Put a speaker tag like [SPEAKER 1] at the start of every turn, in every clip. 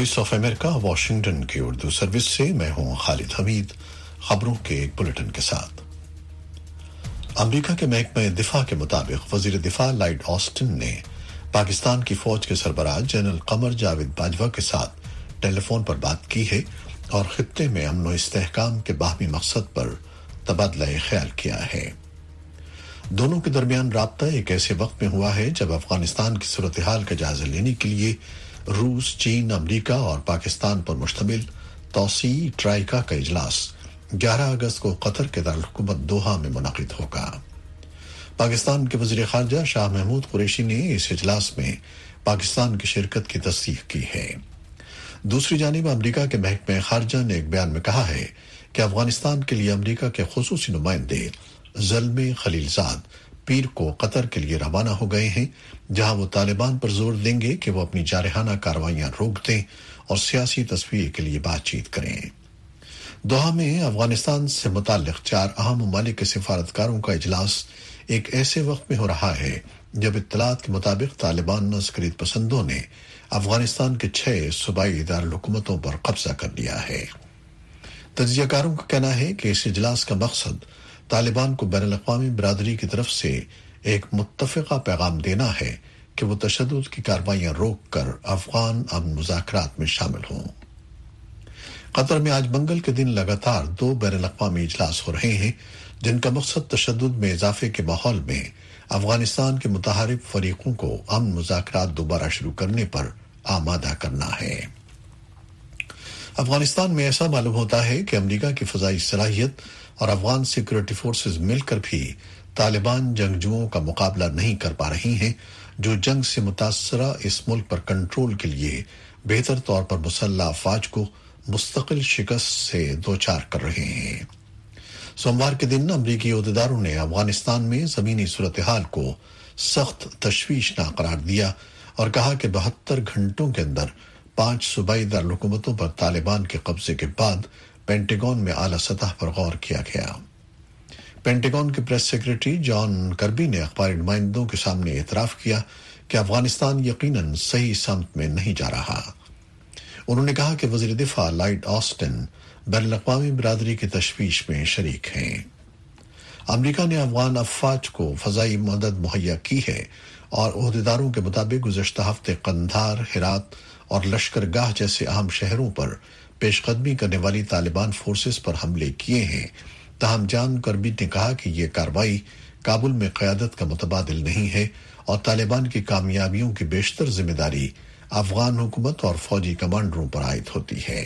[SPEAKER 1] Voice of America Washington की Urdu service से मैं हूं खालिद हमीद। खबरों के एक बुलेटिन के साथ। अमेरिका के महकमे दिफा के मुताबिक वजीर दिफा लॉयड ऑस्टिन ने पाकिस्तान की फौज के सरबराह जनरल कमर जावेद बाजवा के साथ टेलीफोन पर बात की है और खित्ते में अमन व इस्तेहकाम के बाहमी मकसद पर तबादला ख्याल किया है। दोनों के दरमियान राब्ता एक ऐसे वक्त में हुआ है जब अफगानिस्तान की सूरत हाल का जायजा लेने के लिए रूस, चीन, अमेरिका और पाकिस्तान पर मुश्तमिल तौसीई ट्राइका का इजलास 11 अगस्त को कतर के दारुल-हुकूमत दोहा में मुनक़िद होगा। पाकिस्तान के वज़ीर ख़ारजा शाह महमूद कुरैशी ने इस इजलास में पाकिस्तान की शिरकत की तस्दीक की है। दूसरी जानिब अमेरिका के महकमे ख़ारजा ने एक बयान में कहा है कि अफगानिस्तान के लिए अमेरिका के खुसूसी नुमाइंदे ज़ल्मे खलीलजाद पीर को कतर के लिए रवाना हो गए हैं, जहां वो तालिबान पर जोर देंगे कि वो अपनी जारहाना कार्रवाइयां रोक दें और सियासी तस्वीर के लिए बातचीत करें। दोहा में अफगानिस्तान से मुताल्लिक 4 अहम ममालिक के सिफारतकारों का इजलास एक ऐसे वक्त में हो रहा है जब इत्तलात के मुताबिक तालिबान अस्करीत पसंदों ने अफगानिस्तान के 6 सूबाई दारुल-हुकूमतों पर कब्जा कर लिया है। तज्जियाकारों का कहना है कि इस इजलास का मकसद तालिबान को बैनुल-अक़वामी बिरादरी की तरफ से एक मुत्तफ़िक़ा पैगाम देना है कि वो तशद्दुद की कार्रवाइयां रोक कर अफगान अमन मुज़ाकरात में शामिल हों। कतर में आज मंगल के दिन लगातार 2 बैनुल-अक़वामी इजलास हो रहे हैं, जिनका मकसद तशद्दुद में इजाफे के माहौल में अफगानिस्तान के मुतहारिब फरीकों को अमन मुज़ाकरात दोबारा शुरू करने पर आमादा करना है। अफगानिस्तान में ऐसा मालूम होता है कि अमेरिका की फ़ज़ाई सलाहियत और अफगान सिक्योरिटी फोर्सेस मिलकर भी तालिबान जंगजुओं का मुकाबला नहीं कर पा रही हैं, जो जंग से मुतासरा इस मुल्क पर कंट्रोल के लिए बेहतर तौर पर मुसल्लह अफवाज को मुस्तकिल शिकस्त से दोचार कर रहे हैं। सोमवार के दिन अमरीकी ओहदेदारों ने अफगानिस्तान में जमीनी सूरत हाल को सख्त तशवीशनाक करार दिया और कहा कि 72 घंटों के अंदर 5 सूबाई दारुल-हुकूमतों पर तालिबान के कब्जे के बाद पेंटागन में आला सतह पर गौर किया गया। पेंटागन के प्रेस सेक्रेटरी जॉन कर्बी ने अखबारी नुमाइंदों के सामने एतराफ किया कि अफगानिस्तान यकीनन सही समत में नहीं जा रहा। उन्होंने कहा कि वज़ीर दिफा लॉयड ऑस्टिन बैनुल-अक़वामी बिरादरी की तशवीश में शरीक हैं। अमेरिका ने अफगान अफवाज को फ़ज़ाई मदद मुहैया की है और ओहदेदारों के मुताबिक गुज़श्ता हफ्ते कंधार, हेरात और लश्करगाह जैसे अहम शहरों पर पेशकदमी करने वाली तालिबान फोर्सेस पर हमले किए हैं। ताहम जान करबी ने कहा कि यह कार्रवाई काबुल में क़यादत का मुतबादिल नहीं है और तालिबान की कामयाबियों की बेशतर जिम्मेदारी अफगान हुकूमत और फौजी कमांडरों पर आयद होती है।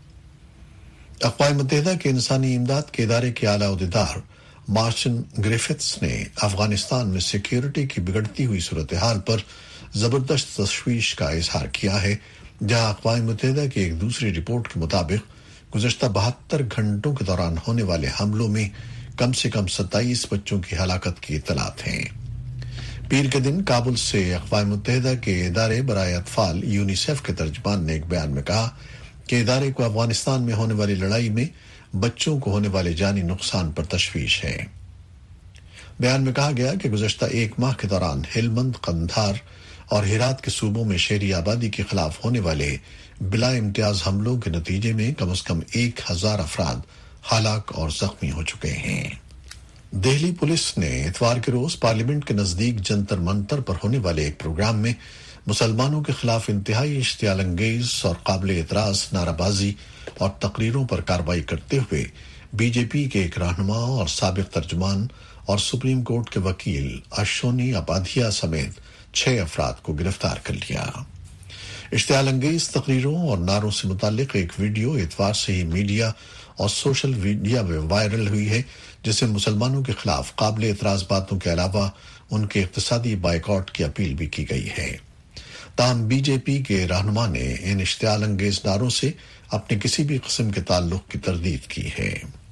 [SPEAKER 1] अक़वाम मुत्तहिदा के इंसानी इमदाद के इदारे के आला ओहदेदार मार्टिन ग्रिफिथ्स ने अफगानिस्तान में सिक्योरिटी की बिगड़ती हुई सूरत हाल पर जबरदस्त तशवीश का इजहार किया है, जहां अक़वाम मुत्तहिदा की एक दूसरी रिपोर्ट के मुताबिक गुज़श्ता 72 घंटों के दौरान होने वाले हमलों में कम से कम 27 बच्चों की हलाकत की इत्तलात हैं। पीर के दिन काबुल से अक़वाम मुत्तहिदा के इदारे बराए अतफाल यूनिसेफ के तर्जुमान ने एक बयान में कहा कि इदारे को अफगानिस्तान में होने वाली लड़ाई में बच्चों को होने वाले जानी नुकसान पर तशवीश है। बयान में कहा गया कि गुज़श्ता 1 माह के दौरान हेलमंद, कंधार और हेरात के सूबों में शहरी आबादी के खिलाफ होने वाले बिला इम्तियाज हमलों के नतीजे में कम से कम 1000 अफराद हलाक और जख्मी हो चुके हैं। दिल्ली पुलिस ने इतवार के रोज पार्लियामेंट के नजदीक जंतर मंतर पर होने वाले एक प्रोग्राम में मुसलमानों के खिलाफ इंतहाई इश्तियाल अंगेज और काबिल एतराज नाराबाजी और तकरीरों पर कार्रवाई करते हुए बीजेपी के एक रहनुमा और साबिक तर्जुमान और सुप्रीम कोर्ट के वकील अश्वनी अपाधिया समेत 6 अफराद को गिरफ्तार कर लिया। इश्तियाल अंगेज तकरीरों और नारों से मुतालिक एक वीडियो इतवार से ही मीडिया और सोशल मीडिया में वायरल हुई है, जिससे मुसलमानों के खिलाफ काबिल एतराज बातों के अलावा उनके इक्तिसादी बाइकआउट की अपील भी की गई है। ताहम बीजेपी के रहनुमा ने इन इश्तियाल अंगेज नारों से अपने किसी भी किस्म के ताल्लुक की तरदीद की है।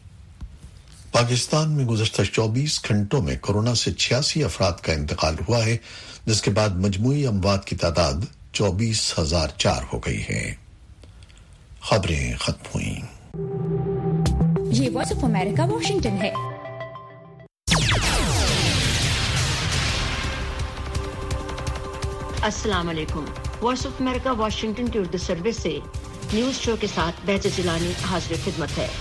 [SPEAKER 1] पाकिस्तान में गुज़श्ता 24 घंटों में कोरोना से 86 अफराद का इंतकाल हुआ है, जिसके बाद मजमूई अमवात की तादाद 24,004 हो गई है। खबरें खत्म हुई।
[SPEAKER 2] ये वॉइस ऑफ अमेरिका वॉशिंगटन है।
[SPEAKER 3] अस्सलाम वालेकुम। وائس آف امریکہ واشنگٹن کی اردو سروس سے نیوز شو کے ساتھ بہجت جیلانی حاضر خدمت ہے۔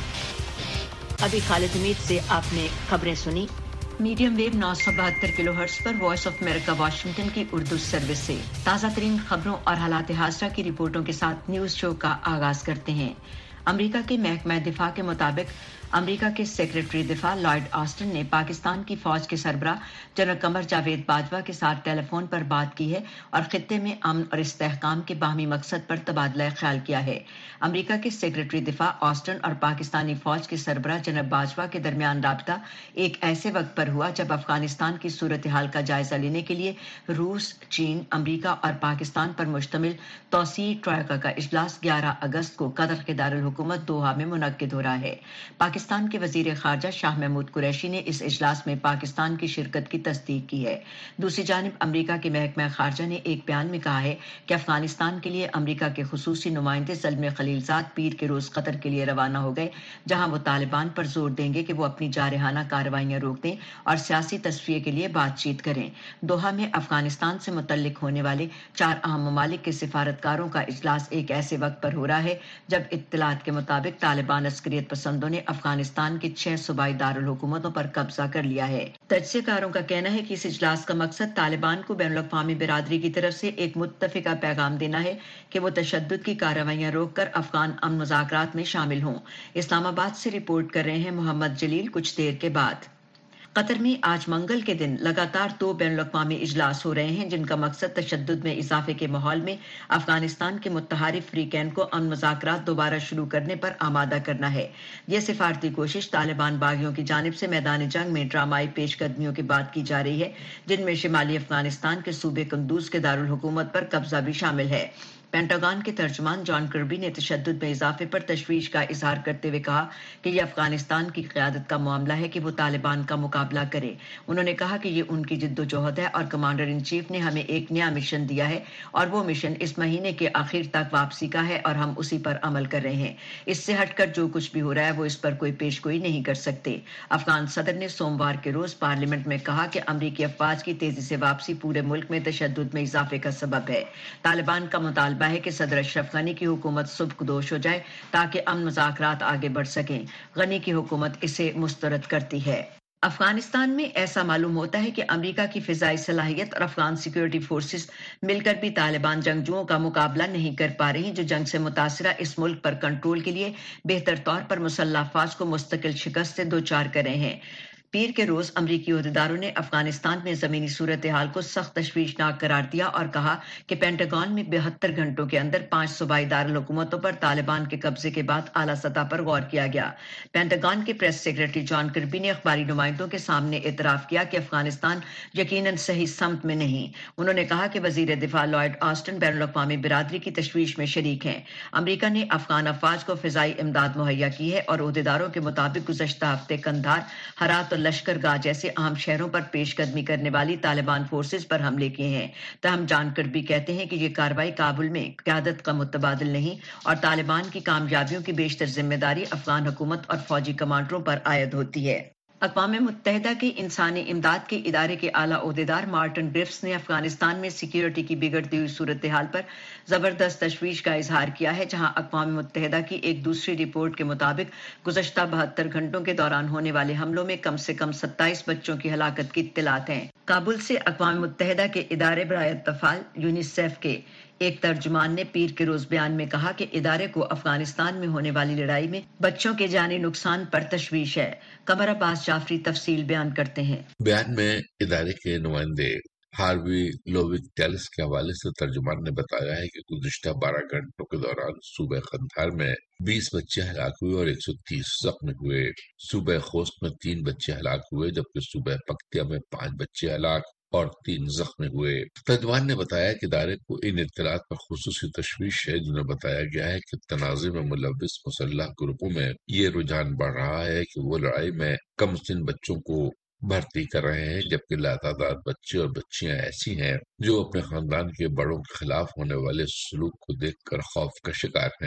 [SPEAKER 3] ابھی خالد حمید سے آپ نے خبریں سنی میڈیم ویو 972 کلو ہرٹز پر وائس آف امریکہ واشنگٹن کی اردو سروس سے۔ تازہ ترین خبروں اور حالات حاضرہ کی رپورٹوں کے ساتھ نیوز شو کا آغاز کرتے ہیں۔ امریکہ کے محکمہ دفاع کے مطابق امریکہ کے سیکرٹری دفاع لارڈ آسٹن نے پاکستان کی فوج کے سربراہ جنرل قمر جاوید باجوہ کے ساتھ ٹیلی فون پر بات کی ہے اور خطے میں امن اور استحکام کے باہمی مقصد پر تبادلہ خیال کیا ہے۔ امریکہ کے سیکرٹری دفاع آسٹن اور پاکستانی فوج کے سربراہ جنرل باجوہ کے درمیان رابطہ ایک ایسے وقت پر ہوا جب افغانستان کی صورتحال کا جائزہ لینے کے لیے روس، چین، امریکہ اور پاکستان پر مشتمل توسیعی ٹروئیکا کا اجلاس 11 اگست کو قطر کے دارالحکومت دوحہ میں منعقد ہو رہا ہے۔ پاکستان کے وزیر خارجہ شاہ محمود قریشی نے اس اجلاس میں پاکستان کی شرکت کی تصدیق کی ہے۔ دوسری جانب امریکہ کے محکمہ خارجہ نے ایک بیان میں کہا ہے کہ افغانستان کے لیے امریکہ کے خصوصی نمائندے زلمے خلیلزاد پیر کے روز قطر کے لیے روانہ ہو گئے، جہاں وہ طالبان پر زور دیں گے کہ وہ اپنی جارحانہ کارروائیاں روک دیں اور سیاسی تصفیے کے لیے بات چیت کریں۔ دوحہ میں افغانستان سے متعلق ہونے والے 4 اہم ممالک کے سفارتکاروں کا اجلاس ایک ایسے وقت پر ہو رہا ہے جب اطلاعات کے مطابق طالبان عسکریت پسندوں نے افغانستان کے 6 صوبائی دارالحکومتوں پر قبضہ کر لیا ہے۔ تجزیہ کاروں کا کہنا ہے کہ اس اجلاس کا مقصد طالبان کو بین الاقوامی برادری کی طرف سے ایک متفقہ پیغام دینا ہے کہ وہ تشدد کی کارروائیاں روک کر افغان امن مذاکرات میں شامل ہوں۔ اسلام آباد سے رپورٹ کر رہے ہیں محمد جلیل۔ کچھ دیر کے بعد قطر میں آج منگل کے دن لگاتار 2 بین الاقوامی اجلاس ہو رہے ہیں جن کا مقصد تشدد میں اضافے کے ماحول میں افغانستان کے متحارب فریقین کو امن مذاکرات دوبارہ شروع کرنے پر آمادہ کرنا ہے۔ یہ سفارتی کوشش طالبان باغیوں کی جانب سے میدان جنگ میں ڈرامائی پیش قدمیوں کے بعد کی جا رہی ہے، جن میں شمالی افغانستان کے صوبے قندوز کے دارالحکومت پر قبضہ بھی شامل ہے۔ پینٹاگون کے ترجمان جان کربی نے تشدد میں اضافے پر تشویش کا اظہار کرتے ہوئے کہا کہ یہ افغانستان کی قیادت کا معاملہ ہے کہ وہ طالبان کا مقابلہ کرے۔ انہوں نے کہا کہ یہ ان کی جد و جہد ہے اور کمانڈر ان چیف نے ہمیں ایک نیا مشن دیا ہے اور وہ مشن اس مہینے کے آخر تک واپسی کا ہے اور ہم اسی پر عمل کر رہے ہیں۔ اس سے ہٹ کر جو کچھ بھی ہو رہا ہے وہ اس پر کوئی پیش گوئی نہیں کر سکتے۔ افغان صدر نے سوموار کے روز پارلیمنٹ میں کہا کہ امریکی افواج کی تیزی سے واپسی پورے ملک میں تشدد میں اضافے کا سبب ہے۔ طالبان کا مطالبہ ہے کہ صدر اشرف غنی کی حکومت سبکدوش ہو جائے تاکہ امن مذاکرات آگے بڑھ سکیں۔ غنی کی حکومت اسے مسترد کرتی ہے۔ افغانستان میں ایسا معلوم ہوتا ہے کہ امریکہ کی فضائی صلاحیت اور افغان سیکیورٹی فورسز مل کر بھی طالبان جنگجوؤں کا مقابلہ نہیں کر پا رہی، جو جنگ سے متاثرہ اس ملک پر کنٹرول کے لیے بہتر طور پر مسلح افواج کو مستقل شکست سے دوچار کر رہے ہیں۔ پیر کے روز امریکی عہدیداروں نے افغانستان میں زمینی صورتحال کو سخت تشویشناک قرار دیا اور کہا کہ پینٹاگون میں 72 گھنٹوں کے اندر 5 صوبائی دارالحکومتوں پر طالبان کے قبضے کے بعد اعلیٰ سطح پر غور کیا گیا۔ پینٹاگون کے پریس سیکرٹری جان کربی نے اخباری نمائندوں کے سامنے اعتراف کیا کہ افغانستان یقیناً صحیح سمت میں نہیں۔ انہوں نے کہا کہ وزیر دفاع لارڈ آسٹن بین الاقوامی برادری کی تشویش میں شریک ہیں۔ امریکہ نے افغان افواج کو فضائی امداد مہیا کی ہے اور عہدیداروں کے مطابق گزشتہ ہفتے قندھار، ہرات اور لشکر گاہ جیسے اہم شہروں پر پیش قدمی کرنے والی طالبان فورسز پر حملے کیے ہیں۔ تاہم جان کربی کہتے ہیں کہ یہ کارروائی کابل میں قیادت کا متبادل نہیں اور طالبان کی کامیابیوں کی بیشتر ذمہ داری افغان حکومت اور فوجی کمانڈروں پر عائد ہوتی ہے۔ اقوام متحدہ کے انسانی امداد کے ادارے کے اعلیٰ عہدیدار مارٹن گرفٹس نے افغانستان میں سیکیورٹی کی بگڑتی ہوئی صورتحال پر زبردست تشویش کا اظہار کیا ہے، جہاں اقوام متحدہ کی ایک دوسری رپورٹ کے مطابق گزشتہ 72 گھنٹوں کے دوران ہونے والے حملوں میں کم سے کم 27 بچوں کی ہلاکت کی اطلاعات ہیں۔ کابل سے اقوام متحدہ کے ادارے برائے اطفال یونیسیف کے ایک ترجمان نے پیر کے روز بیان میں کہا کہ ادارے کو افغانستان میں ہونے والی لڑائی میں بچوں کے جانی نقصان پر تشویش ہے۔ قمر عباس جعفری تفصیل بیان کرتے ہیں۔
[SPEAKER 4] بیان میں ادارے کے نمائندے ہاروی لووک ٹیلس کے حوالے سے ترجمان نے بتایا ہے کہ گزشتہ 12 گھنٹوں کے دوران صوبہ قندھار میں 20 بچے ہلاک ہوئے اور 130 زخمی ہوئے۔ صوبہ خوست میں 3 بچے ہلاک ہوئے جبکہ صوبہ پکتیا میں 5 بچے ہلاک اور 3 زخمی ہوئے۔ ترجمان نے بتایا کہ ادارے کو ان اطلاعات پر خصوصی تشویش ہے جنہیں بتایا گیا ہے کہ تنازع میں ملوث مسلح گروپوں میں یہ رجحان بڑھ رہا ہے کہ وہ لڑائی میں کم سن بچوں کو بھرتی کر رہے ہیں، جبکہ لاتعداد بچے اور بچیاں ایسی ہیں جو اپنے خاندان کے بڑوں کے خلاف ہونے والے سلوک کو دیکھ کر خوف کا شکار ہیں۔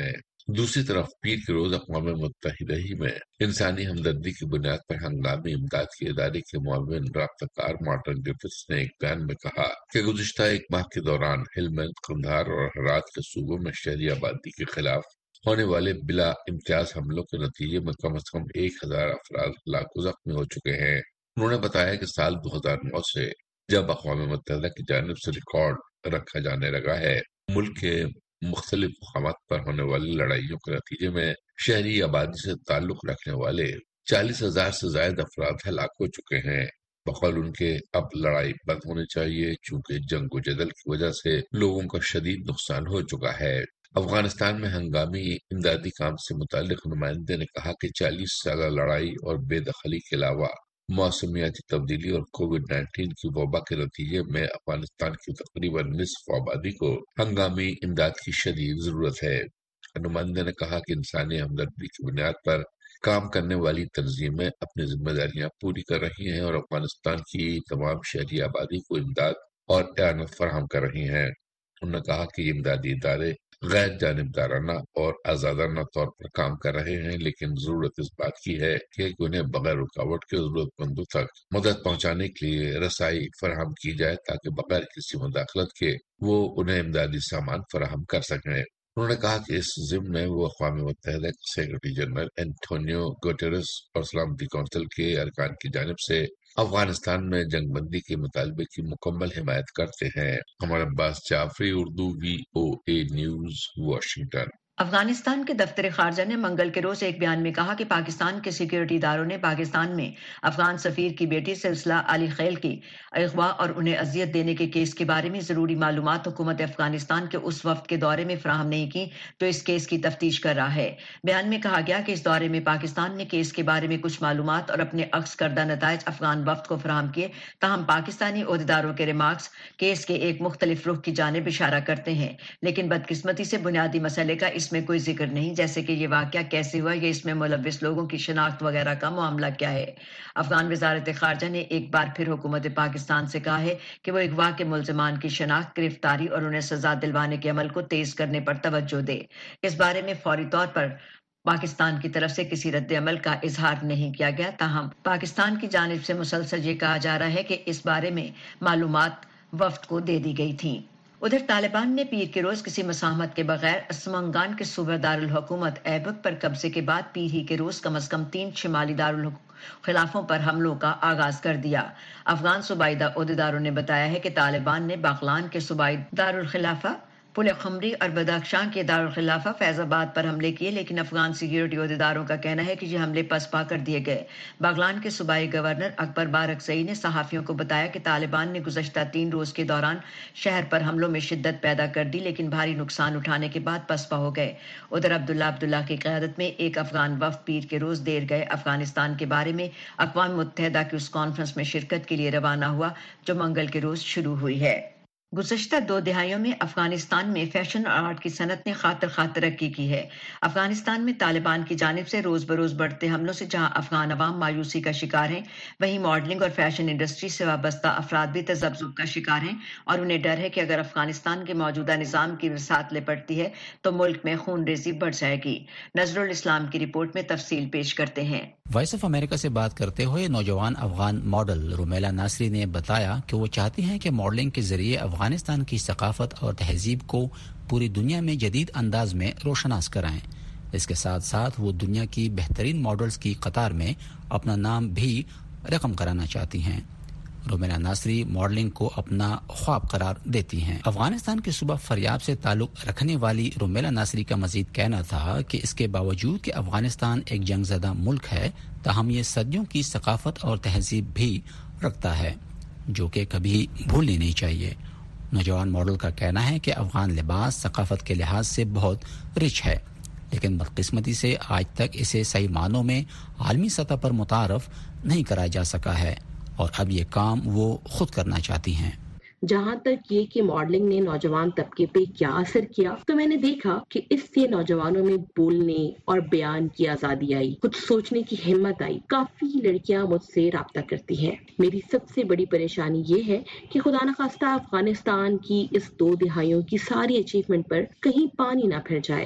[SPEAKER 4] دوسری طرف پیر کے روز اقوام متحدہ ہی میں انسانی ہمدردی کی بنیاد پر ہنگامی امداد کے ادارے کے معاون رابطہ کار مارٹن گرفٹس نے ایک بیان میں کہا کہ گزشتہ ایک ماہ کے دوران ہلمند، قندھار اور ہرات کے صوبوں میں شہری آبادی کے خلاف ہونے والے بلا امتیاز حملوں کے نتیجے میں کم از کم 1000 افراد ہلاک و زخمی ہو چکے ہیں۔ انہوں نے بتایا کہ سال 2009 سے جب اقوام متحدہ کی جانب سے ریکارڈ رکھا جانے لگا ہے، ملک کے مختلف مقامات پر ہونے والی لڑائیوں کے نتیجے میں شہری آبادی سے تعلق رکھنے والے 40,000 سے زائد افراد ہلاک ہو چکے ہیں۔ بقول ان کے اب لڑائی بند ہونی چاہیے، چونکہ جنگ و جدل کی وجہ سے لوگوں کا شدید نقصان ہو چکا ہے۔ افغانستان میں ہنگامی امدادی کام سے متعلق نمائندے نے کہا کہ 40 سالہ لڑائی اور بے دخلی کے علاوہ موسمیاتی تبدیلی اور کووڈ-19 کی وبا کے نتیجے میں افغانستان کی تقریباً نصف آبادی کو ہنگامی امداد کی شدید ضرورت ہے۔ نمائندے نے کہا کہ انسانی ہمدردی کی بنیاد پر کام کرنے والی تنظیمیں اپنی ذمہ داریاں پوری کر رہی ہیں اور افغانستان کی تمام شہری آبادی کو امداد اور اعانت فراہم کر رہی ہیں۔ انہوں نے کہا کہ یہ امدادی ادارے غیر جانبدارانہ اور آزادانہ طور پر کام کر رہے ہیں، لیکن ضرورت اس بات کی ہے کہ انہیں بغیر رکاوٹ کے ضرورت مندوں تک مدد پہنچانے کے لیے رسائی فراہم کی جائے تاکہ بغیر کسی مداخلت کے وہ انہیں امدادی سامان فراہم کر سکیں۔ انہوں نے کہا کہ اس ضمن میں وہ اقوام متحدہ کے سیکرٹری جنرل اینٹونیو گوٹیرس اور سلامتی کونسل کے ارکان کی جانب سے افغانستان میں جنگ بندی کے مطالبے کی مکمل حمایت کرتے ہیں۔ ہمارے Abbas Jafri, Urdu VOA news, Washington.
[SPEAKER 3] Afghanistan کے دفتر خارجہ نے منگل کے روز ایک بیان میں کہا کہ پاکستان کے سیکیورٹی اداروں نے پاکستان میں افغان سفیر کی بیٹی سلسلہ علی خیل کی اغوا اور انہیں اذیت دینے کے کیس کے بارے میں ضروری معلومات حکومت افغانستان کے اس وفد کے دورے میں فراہم نہیں کی جو اس کیس کی تفتیش کر رہا ہے۔ بیان میں کہا گیا کہ اس دورے میں پاکستان نے کیس کے بارے میں کچھ معلومات اور اپنے اخذ کردہ نتائج افغان وفد کو فراہم کیے، تاہم پاکستانی عہدیداروں کے ریمارکس کیس کے ایک مختلف رخ کی جانب اشارہ کرتے ہیں، لیکن بدقسمتی سے بنیادی مسئلے کا اس میں کوئی ذکر نہیں، جیسے کہ یہ واقعہ کیسے ہوا یا اس میں ملوث لوگوں کی شناخت وغیرہ کا معاملہ کیا ہے۔ افغان وزارت خارجہ نے ایک بار پھر حکومت پاکستان سے کہا ہے کہ وہ اغوا کے ملزمان کی شناخت، گرفتاری اور انہیں سزا دلوانے کے عمل کو تیز کرنے پر توجہ دے۔ اس بارے میں فوری طور پر پاکستان کی طرف سے کسی رد عمل کا اظہار نہیں کیا گیا، تاہم پاکستان کی جانب سے مسلسل یہ کہا جا رہا ہے کہ اس بارے میں معلومات وفد کو دے دی گئی تھیں۔ ادھر طالبان نے پیر کے روز کسی مزاحمت کے بغیر سمنگان کے صوبہ دارالحکومت ایبک پر قبضے کے بعد پیر ہی کے روز کم از کم 3 شمالی دارالخلافوں پر حملوں کا آغاز کر دیا۔ افغان صوبائی عہدیداروں نے بتایا ہے کہ طالبان نے باغلان کے صوبائی دارالخلافہ، پل خمری اور بدخشان کے دارالخلافہ فیض آباد پر حملے کیے، لیکن افغان سیکیورٹی عہدیداروں کا کہنا ہے کہ یہ حملے پسپا کر دیے گئے۔ باغلان کے صوبائی گورنر اکبر بارکزئی نے صحافیوں کو بتایا کہ طالبان نے گزشتہ 3 روز کے دوران شہر پر حملوں میں شدت پیدا کر دی، لیکن بھاری نقصان اٹھانے کے بعد پسپا ہو گئے۔ ادھر عبداللہ کی قیادت میں ایک افغان وفد پیر کے روز دیر گئے افغانستان کے بارے میں اقوام متحدہ کی اس کانفرنس میں شرکت کے لیے روانہ ہوا جو منگل کے روز شروع ہوئی ہے۔ گزشتہ 2 دہائیوں میں افغانستان میں فیشن اور آرٹ کی صنعت نے خاطر ترقی کی ہے۔ افغانستان میں طالبان کی جانب سے روز بروز بڑھتے حملوں سے جہاں افغان عوام مایوسی کا شکار ہیں، وہیں ماڈلنگ اور فیشن انڈسٹری سے وابستہ افراد بھی تذبذب کا شکار ہیں اور انہیں ڈر ہے کہ اگر افغانستان کے موجودہ نظام کی بساط لپٹتی ہے تو ملک میں خون ریزی بڑھ جائے گی۔ نظر الاسلام کی رپورٹ میں تفصیل پیش کرتے ہیں۔
[SPEAKER 5] وائس آف امریکہ سے بات کرتے ہوئے نوجوان افغان ماڈل رومیلا ناصری نے بتایا کہ وہ چاہتی ہیں کہ ماڈلنگ کے ذریعے افغانستان کی ثقافت اور تہذیب کو پوری دنیا میں جدید انداز میں روشناس کرائیں۔ اس کے ساتھ ساتھ وہ دنیا کی بہترین ماڈلز کی قطار میں اپنا نام بھی رقم کرانا چاہتی ہیں۔ رومیلا ناصری ماڈلنگ کو اپنا خواب قرار دیتی ہیں۔ افغانستان کے صوبہ فریاب سے تعلق رکھنے والی رومیلا ناصری کا مزید کہنا تھا کہ اس کے باوجود کہ افغانستان ایک جنگ زدہ ملک ہے، تاہم یہ صدیوں کی ثقافت اور تہذیب بھی رکھتا ہے جو کہ کبھی بھولنی نہیں چاہیے۔ نوجوان ماڈل کا کہنا ہے کہ افغان لباس ثقافت کے لحاظ سے بہت رچ ہے، لیکن بدقسمتی سے آج تک اسے صحیح معنوں میں عالمی سطح پر متعارف نہیں کرایا جا سکا ہے، اور اب یہ کام وہ خود کرنا چاہتی ہیں۔
[SPEAKER 6] جہاں تک یہ کہ ماڈلنگ نے نوجوان طبقے پہ کیا اثر کیا، تو میں نے دیکھا کہ اس سے نوجوانوں میں بولنے اور بیان کی آزادی آئی، کچھ سوچنے کی ہمت آئی۔ کافی لڑکیاں مجھ سے رابطہ کرتی ہیں۔ میری سب سے بڑی پریشانی یہ ہے کہ خدا نخواستہ افغانستان کی اس 2 دہائیوں کی ساری اچیومنٹ پر کہیں پانی نہ پھر جائے۔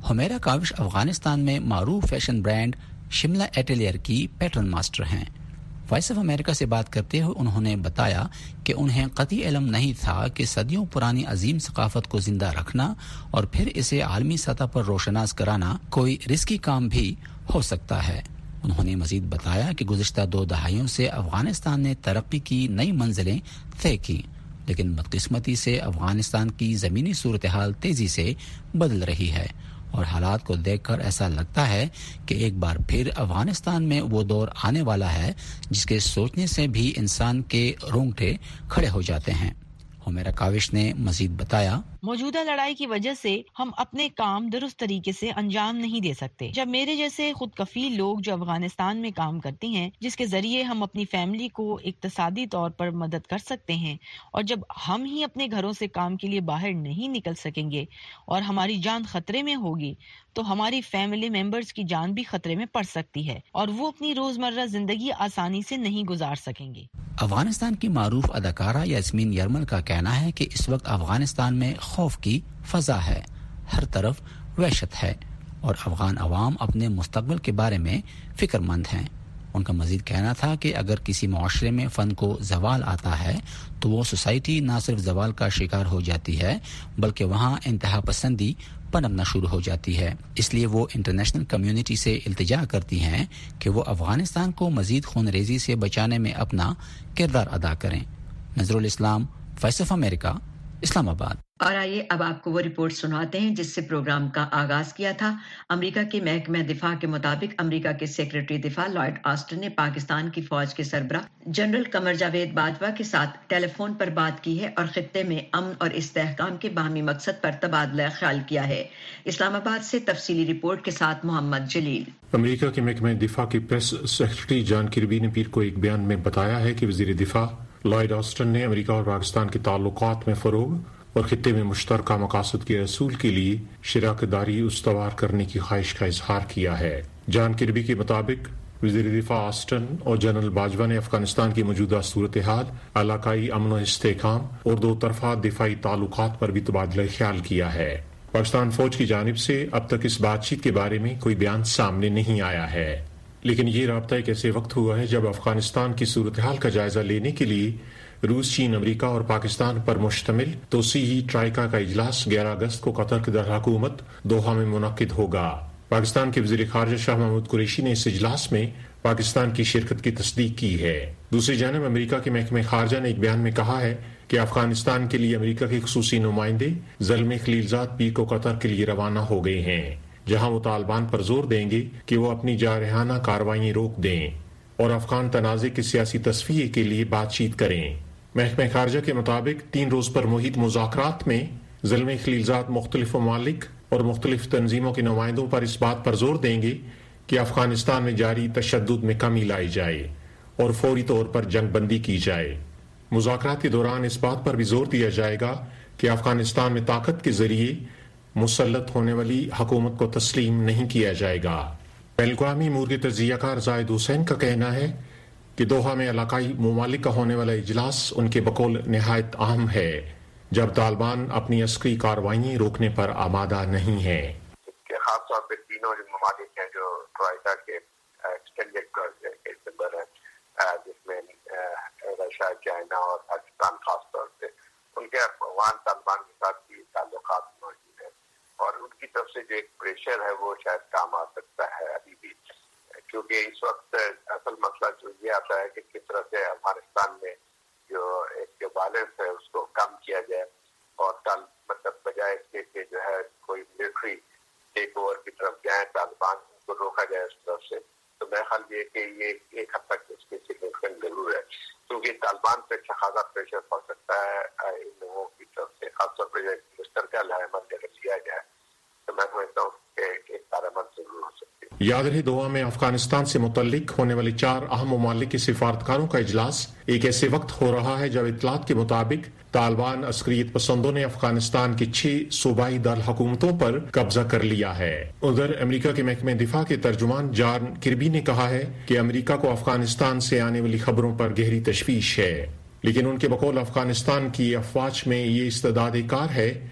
[SPEAKER 5] حمیرہ کاوش افغانستان میں معروف فیشن برانڈ شملہ ایٹیلیئر کی پیٹرن ماسٹر ہیں۔ وائس آف امریکہ سے بات کرتے ہوئے انہوں نے بتایا کہ انہیں قطعی علم نہیں تھا کہ صدیوں پرانی عظیم ثقافت کو زندہ رکھنا اور پھر اسے عالمی سطح پر روشناس کرانا کوئی رسکی کام بھی ہو سکتا ہے۔ انہوں نے مزید بتایا کہ گزشتہ 2 دہائیوں سے افغانستان نے ترقی کی نئی منزلیں طے کی، لیکن بدقسمتی سے افغانستان کی زمینی صورتحال تیزی سے بدل رہی ہے اور حالات کو دیکھ کر ایسا لگتا ہے کہ ایک بار پھر افغانستان میں وہ دور آنے والا ہے جس کے سوچنے سے بھی انسان کے رونگٹے کھڑے ہو جاتے ہیں۔ حمیرہ کاوش نے مزید بتایا،
[SPEAKER 7] موجودہ لڑائی کی وجہ سے ہم اپنے کام درست طریقے سے انجام نہیں دے سکتے۔ جب میرے جیسے خود کفیل لوگ جو افغانستان میں کام کرتے ہیں، جس کے ذریعے ہم اپنی فیملی کو اقتصادی طور پر مدد کر سکتے ہیں، اور جب ہم ہی اپنے گھروں سے کام کے لیے باہر نہیں نکل سکیں گے اور ہماری جان خطرے میں ہوگی، تو ہماری فیملی ممبرز کی جان بھی خطرے میں پڑ سکتی ہے اور وہ اپنی روزمرہ زندگی آسانی سے نہیں گزار سکیں گے۔
[SPEAKER 5] افغانستان کی معروف اداکارہ یاسمین یرمل کا کہنا ہے کہ اس وقت افغانستان میں خوف کی فضا ہے، ہر طرف وحشت ہے اور افغان عوام اپنے مستقبل کے بارے میں فکر مند ہیں۔ ان کا مزید کہنا تھا کہ اگر کسی معاشرے میں فن کو زوال آتا ہے تو وہ سوسائٹی نہ صرف زوال کا شکار ہو جاتی ہے بلکہ وہاں انتہا پسندی پنپنا شروع ہو جاتی ہے۔ اس لیے وہ انٹرنیشنل کمیونٹی سے التجا کرتی ہیں کہ وہ افغانستان کو مزید خون ریزی سے بچانے میں اپنا کردار ادا کریں۔ نظر الاسلام، وائس آف امریکہ، اسلام آباد۔
[SPEAKER 3] اور آئیے اب آپ کو وہ رپورٹ سناتے ہیں جس سے پروگرام کا آغاز کیا تھا۔ امریکہ کے محکمہ دفاع کے مطابق امریکہ کے سیکرٹری دفاع لارڈ آسٹن نے پاکستان کی فوج کے سربراہ جنرل قمر جاوید باجوہ کے ساتھ ٹیلی فون پر بات کی ہے اور خطے میں امن اور استحکام کے باہمی مقصد پر تبادلہ خیال کیا ہے۔ اسلام آباد سے تفصیلی رپورٹ کے ساتھ محمد جلیل۔
[SPEAKER 8] امریکہ کے محکمہ دفاع کے پریس سیکرٹری جان کربی نے پیر کو ایک بیان میں بتایا ہے کہ وزیر دفاع لارڈ آسٹن نے امریکہ اور پاکستان کے تعلقات میں فروغ اور خطے میں مشترکہ مقاصد کے حصول کے لیے شراکت داری استوار کرنے کی خواہش کا اظہار کیا ہے۔ جان کربی کے مطابق وزیر دفاع آسٹن اور جنرل باجوہ نے افغانستان کی موجودہ صورتحال، علاقائی امن و استحکام اور دو طرفہ دفاعی تعلقات پر بھی تبادلہ خیال کیا ہے۔ پاکستان فوج کی جانب سے اب تک اس بات چیت کے بارے میں کوئی بیان سامنے نہیں آیا ہے، لیکن یہ رابطہ ایک ایسے وقت ہوا ہے جب افغانستان کی صورتحال کا جائزہ لینے کے لیے روس، چین، امریکہ اور پاکستان پر مشتمل توسیعی ٹرائیکا کا اجلاس 11 اگست کو قطر کے دارالحکومت دوحہ میں منعقد ہوگا۔ پاکستان کے وزیر خارجہ شاہ محمود قریشی نے اس اجلاس میں پاکستان کی شرکت کی تصدیق کی ہے۔ دوسری جانب امریکہ کے محکمہ خارجہ نے ایک بیان میں کہا ہے کہ افغانستان کے لیے امریکہ کے خصوصی نمائندے زلمے خلیلزاد پیر کو قطر کے لیے روانہ ہو گئے ہیں، جہاں وہ طالبان پر زور دیں گے کہ وہ اپنی جارحانہ کارروائیاں روک دیں اور افغان تنازع کے سیاسی تصفیے کے لیے بات چیت کریں۔ محکمہ خارجہ کے مطابق 3 روز پر محیط مذاکرات میں زلمے خلیلزاد مختلف ممالک اور مختلف تنظیموں کے نمائندوں پر اس بات پر زور دیں گے کہ افغانستان میں جاری تشدد میں کمی لائی جائے اور فوری طور پر جنگ بندی کی جائے۔ مذاکرات کے دوران اس بات پر بھی زور دیا جائے گا کہ افغانستان میں طاقت کے ذریعے مسلط ہونے والی حکومت کو تسلیم نہیں کیا جائے گا۔ بین الاقوامی امور کے تجزیہ کار زاہد حسین کا کہنا ہے کہ دوحہ میں علاقائی ممالک کا ہونے والا اجلاس ان کے بقول نہایت اہم ہے جب طالبان اپنی عسکری کارروائیاں روکنے پر آمادہ نہیں ہیں۔
[SPEAKER 9] خاص طور پہ تینوں جو ممالک ہیں جو ٹرائیکا کے ایکسٹینڈیڈ ممبر ہیں، جس میں رشیا، چائنا اور پاکستان خاص طور پہ، ان کے افغان طالبان کے ساتھ بھی تعلقات موجود ہیں اور ان کی طرف سے جو ایک پریشر ہے وہ شاید کام آ سکتا ہے ابھی بھی، کیونکہ اس وقت اصل مسئلہ جو یہ آتا ہے کہ کس طرح سے افغانستان میں جو ایک وائلنس ہے اس کو کم کیا جائے اور مطلب بجائے اس کے کہ جو ہے کوئی ملٹری ٹیک اوور کی طرف جائیں، طالبان کو روکا جائے اس طرف سے، تو میں خیال یہ کہ یہ ایک حد تک اس کی سگنیفیکنٹ ضرور ہے، کیونکہ طالبان پہ خاصا پریشر پڑ سکتا ہے ان لوگوں کی طرف سے، خاص طور پہ مستقل عمل اگر لیا جائے تو میں سمجھتا ہوں کہ ایک کارآمد ضرور ہو سکتی ہے۔
[SPEAKER 8] یاد رہے دوحہ میں افغانستان سے متعلق ہونے والے 4 اہم ممالک کے سفارتکاروں کا اجلاس ایک ایسے وقت ہو رہا ہے جب اطلاعات کے مطابق طالبان عسکریت پسندوں نے افغانستان کی 6 صوبائی دارالحکومتوں پر قبضہ کر لیا ہے۔ ادھر امریکہ کے محکمہ دفاع کے ترجمان جان کربی نے کہا ہے کہ امریکہ کو افغانستان سے آنے والی خبروں پر گہری تشویش ہے، لیکن ان کے بقول افغانستان کی افواج میں یہ استعداد کار ہے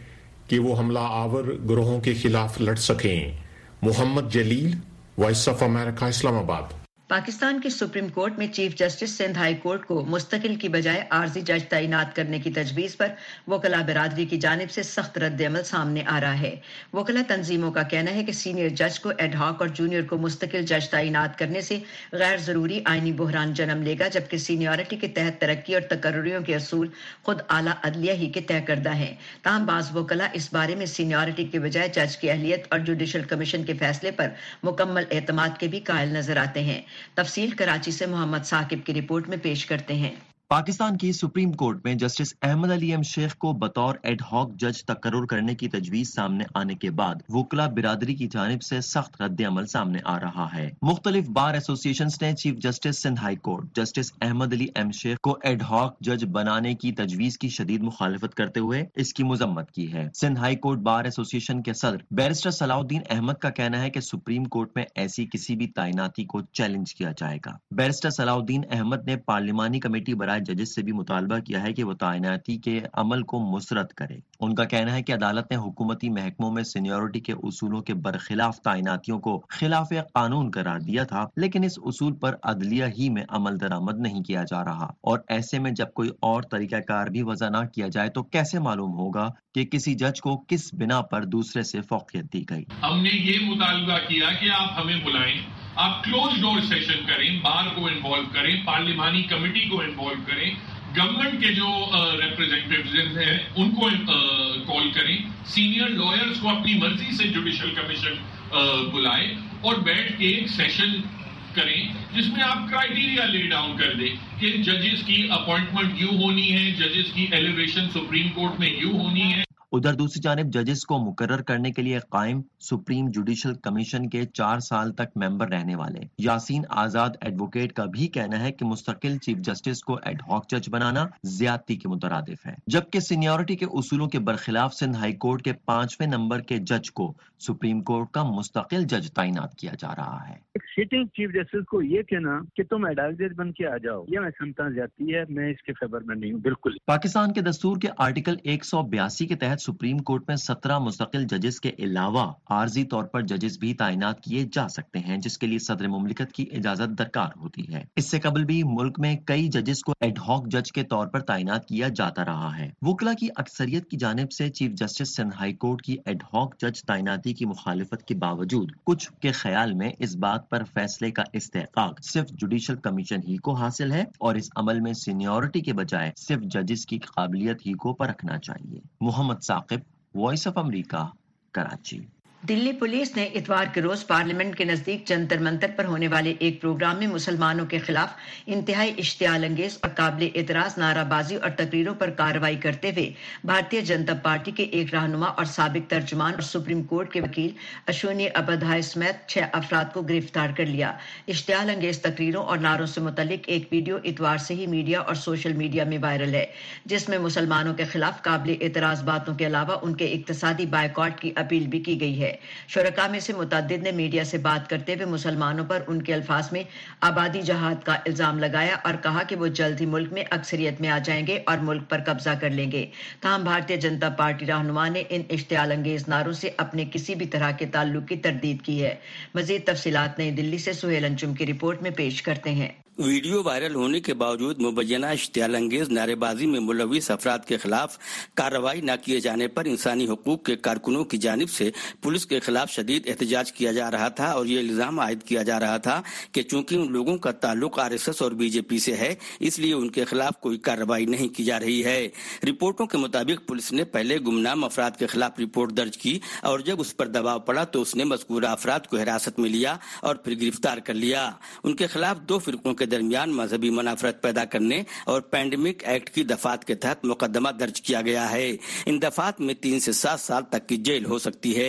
[SPEAKER 8] کہ وہ حملہ آور گروہوں کے خلاف لڑ سکیں۔ محمد جلیل، وائس آف امریکہ، اسلام آباد۔
[SPEAKER 3] پاکستان کی سپریم کورٹ میں chief justice Sindh High Court کو مستقل کی بجائے عارضی جج تعینات کرنے کی تجویز پر وکلاء برادری کی جانب سے سخت رد عمل سامنے آ رہا ہے۔ وکلاء تنظیموں کا کہنا ہے کہ سینئر جج کو ایڈ ہاک اور جونیئر کو مستقل جج تعینات کرنے سے غیر ضروری آئینی بحران جنم لے گا، جبکہ سینیورٹی کے تحت ترقی اور تقرریوں کے اصول خود اعلیٰ عدلیہ ہی کے طے کردہ ہیں۔ تاہم بعض وکلاء اس بارے میں سینیورٹی کے بجائے جج کی اہلیت اور جوڈیشل کمیشن کے فیصلے پر مکمل اعتماد کے بھی قائل نظر آتے ہیں۔ تفصیل کراچی سے محمد ثاقب کی رپورٹ میں پیش کرتے ہیں۔
[SPEAKER 10] پاکستان کی سپریم کورٹ میں جسٹس احمد علی ایم شیخ کو بطور ایڈ ہاک جج تقرر کرنے کی تجویز سامنے آنے کے بعد وکلاء برادری کی جانب سے سخت رد عمل سامنے آ رہا ہے۔ مختلف بار ایسوسی ایشنز نے chief justice Sindh High Court justice Ahmed Ali M Shaikh کو ایڈ ہاک جج بنانے کی تجویز کی شدید مخالفت کرتے ہوئے اس کی مذمت کی ہے۔ سندھ ہائی کورٹ بار ایسوسی ایشن کے صدر بیرسٹر صلاح الدین احمد کا کہنا ہے کہ سپریم کورٹ میں ایسی کسی بھی تعیناتی کو چیلنج کیا جائے گا۔ بیرسٹر صلاح الدین احمد نے پارلیمانی کمیٹی برائے ججز سے بھی مطالبہ کیا ہے کہ وہ تعیناتی کے عمل کو مسرت کرے۔ ان کا کہنا ہے کہ عدالت نے حکومتی محکموں میں سینیورٹی کے اصولوں کے برخلاف تعیناتیوں کو خلاف قانون قرار دیا تھا، لیکن اس اصول پر عدلیہ ہی میں عمل درآمد نہیں کیا جا رہا، اور ایسے میں جب کوئی اور طریقہ کار بھی وضع نہ کیا جائے تو کیسے معلوم ہوگا کہ کسی جج کو کس بنا پر دوسرے سے فوقیت دی گئی۔
[SPEAKER 11] ہم نے یہ مطالبہ کیا کہ آپ ہمیں بلائیں، آپ کلوز ڈور سیشن کریں، بار کو انوالو کریں، پارلیمانی کمیٹی کو انوالو کریں، گورنمنٹ کے جو ریپرزینٹیوز ہیں ان کو کال کریں، سینئر لائرز کو اپنی مرضی سے جوڈیشل کمیشن بلائے اور بیٹھ کے ایک سیشن کریں جس میں آپ کرائیٹیریا لے ڈاؤن کر دیں کہ ججز کی اپوائنٹمنٹ یوں ہونی ہے، ججز کی ایلیویشن سپریم کورٹ میں یوں ہونی ہے۔
[SPEAKER 10] ادھر دوسری جانب ججز کو مقرر کرنے کے لیے قائم سپریم جوڈیشل کمیشن کے 4 سال تک ممبر رہنے والے یاسین آزاد ایڈوکیٹ کا بھی کہنا ہے کہ مستقل چیف جسٹس کو ایڈ ہاک جج بنانا زیادتی کے مترادف ہے، جبکہ سینیورٹی کے اصولوں کے برخلاف سندھ ہائی کورٹ کے 5ویں نمبر کے جج کو سپریم کورٹ کا مستقل جج تعینات کیا جا رہا ہے۔
[SPEAKER 12] سٹنگ چیف جسٹس کو یہ کہنا کہ تم ایڈ ہاک جج بن کے آ جاؤ، یہ میں سمجھتا ہوں زیادتی ہے، میں اس کے فیور میں نہیں ہوں بالکل۔
[SPEAKER 10] پاکستان کے دستور کے آرٹیکل 182 کے تحت سپریم کورٹ میں 17 مستقل ججز کے علاوہ عارضی طور پر ججز بھی تعینات کیے جا سکتے ہیں، جس کے لیے صدر مملکت کی اجازت درکار ہوتی ہے۔ اس سے قبل بھی ملک میں کئی ججز کو ایڈ ہاک جج کے طور پر تعینات کیا جاتا رہا ہے۔ وکلاء کی اکثریت کی جانب سے chief justice Sindh High Court کی ایڈ ہاک جج تعیناتی کی مخالفت کے باوجود کچھ کے خیال میں اس بات پر فیصلے کا استحقاق صرف جوڈیشل کمیشن ہی کو حاصل ہے اور اس عمل میں سینیورٹی کے بجائے صرف ججز کی قابلیت ہی کو پرکھنا چاہیے۔ Muhammad Saqib, voice of America, Karachi.
[SPEAKER 3] Delhi police نے اتوار کے روز پارلیمنٹ کے نزدیک جنتر منتر پر ہونے والے ایک پروگرام میں مسلمانوں کے خلاف انتہائی اشتعال انگیز اور قابل اعتراض نعرہ بازی اور تقریروں پر کارروائی کرتے ہوئے بھارتیہ جنتا پارٹی کے ایک رہنما اور سابق ترجمان اور سپریم کورٹ کے وکیل اشونی ابدھائے سمیت 6 افراد کو گرفتار کر لیا۔ اشتعال انگیز تقریروں اور نعروں سے متعلق ایک ویڈیو اتوار سے ہی میڈیا اور سوشل میڈیا میں وائرل ہے، جس میں مسلمانوں کے خلاف قابل اعتراض باتوں کے علاوہ ان کے اقتصادی بائیکاٹ کی اپیل بھی کی گئی ہے۔ شرکاء میں سے متعدد نے میڈیا سے بات کرتے ہوئے مسلمانوں پر ان کے الفاظ میں آبادی جہاد کا الزام لگایا اور کہا کہ وہ جلد ہی ملک میں اکثریت میں آ جائیں گے اور ملک پر قبضہ کر لیں گے۔ تاہم بھارتیہ جنتا پارٹی رہنما نے ان اشتعال انگیز نعروں سے اپنے کسی بھی طرح کے تعلق کی تردید کی ہے۔ مزید تفصیلات نئی دلی سے سہیل انجم کی رپورٹ میں پیش کرتے ہیں۔
[SPEAKER 13] ویڈیو وائرل ہونے کے باوجود مبینہ اشتعال انگیز نعرے بازی میں ملوث افراد کے خلاف کارروائی نہ کیے جانے پر انسانی حقوق کے کارکنوں کی جانب سے پولیس کے خلاف شدید احتجاج کیا جا رہا تھا اور یہ الزام عائد کیا جا رہا تھا کہ چونکہ ان لوگوں کا تعلق RSS اور BJP سے ہے، اس لیے ان کے خلاف کوئی کارروائی نہیں کی جا رہی ہے۔ رپورٹوں کے مطابق پولیس نے پہلے گمنام افراد کے خلاف رپورٹ درج کی اور جب اس پر دباؤ پڑا تو اس نے مذکورہ افراد کو حراست میں لیا اور پھر گرفتار کر لیا۔ ان کے خلاف 2 فرقوں کے درمیان مذہبی منافرت پیدا کرنے اور پینڈیمک ایکٹ کی دفعات کے تحت مقدمہ درج کیا گیا ہے۔ ان دفعات میں 3 سے 7 سال تک کی جیل ہو سکتی ہے۔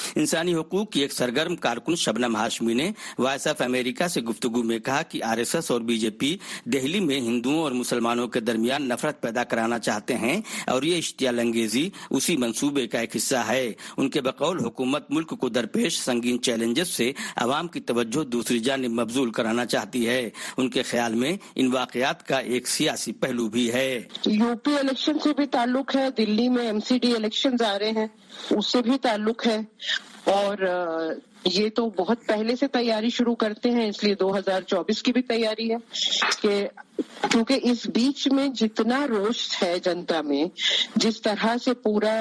[SPEAKER 13] انسانی حقوق کی ایک سرگرم کارکن شبنم ہاشمی نے وائس آف امریکہ سے گفتگو میں کہا کہ RSS اور BJP دہلی میں ہندوؤں اور مسلمانوں کے درمیان نفرت پیدا کرانا چاہتے ہیں اور یہ اشتعال انگیزی اسی منصوبے کا ایک حصہ ہے۔ ان کے بقول حکومت ملک کو درپیش سنگین چیلنجز سے عوام کی توجہ دوسری جانب مبذول کرانا چاہتی ہے۔ ان کے خیال میں ان واقعات کا ایک سیاسی پہلو بھی ہے۔
[SPEAKER 14] UP الیکشن سے بھی تعلق ہے، دلی میں MCD الیکشن آ رہے ہیں اس سے بھی تعلق ہے، اور یہ تو بہت پہلے سے تیاری شروع کرتے ہیں، اس لیے 2024 کی بھی تیاری ہے کہ کیونکہ اس بیچ میں جتنا روش ہے جنتا میں، جس طرح سے پورا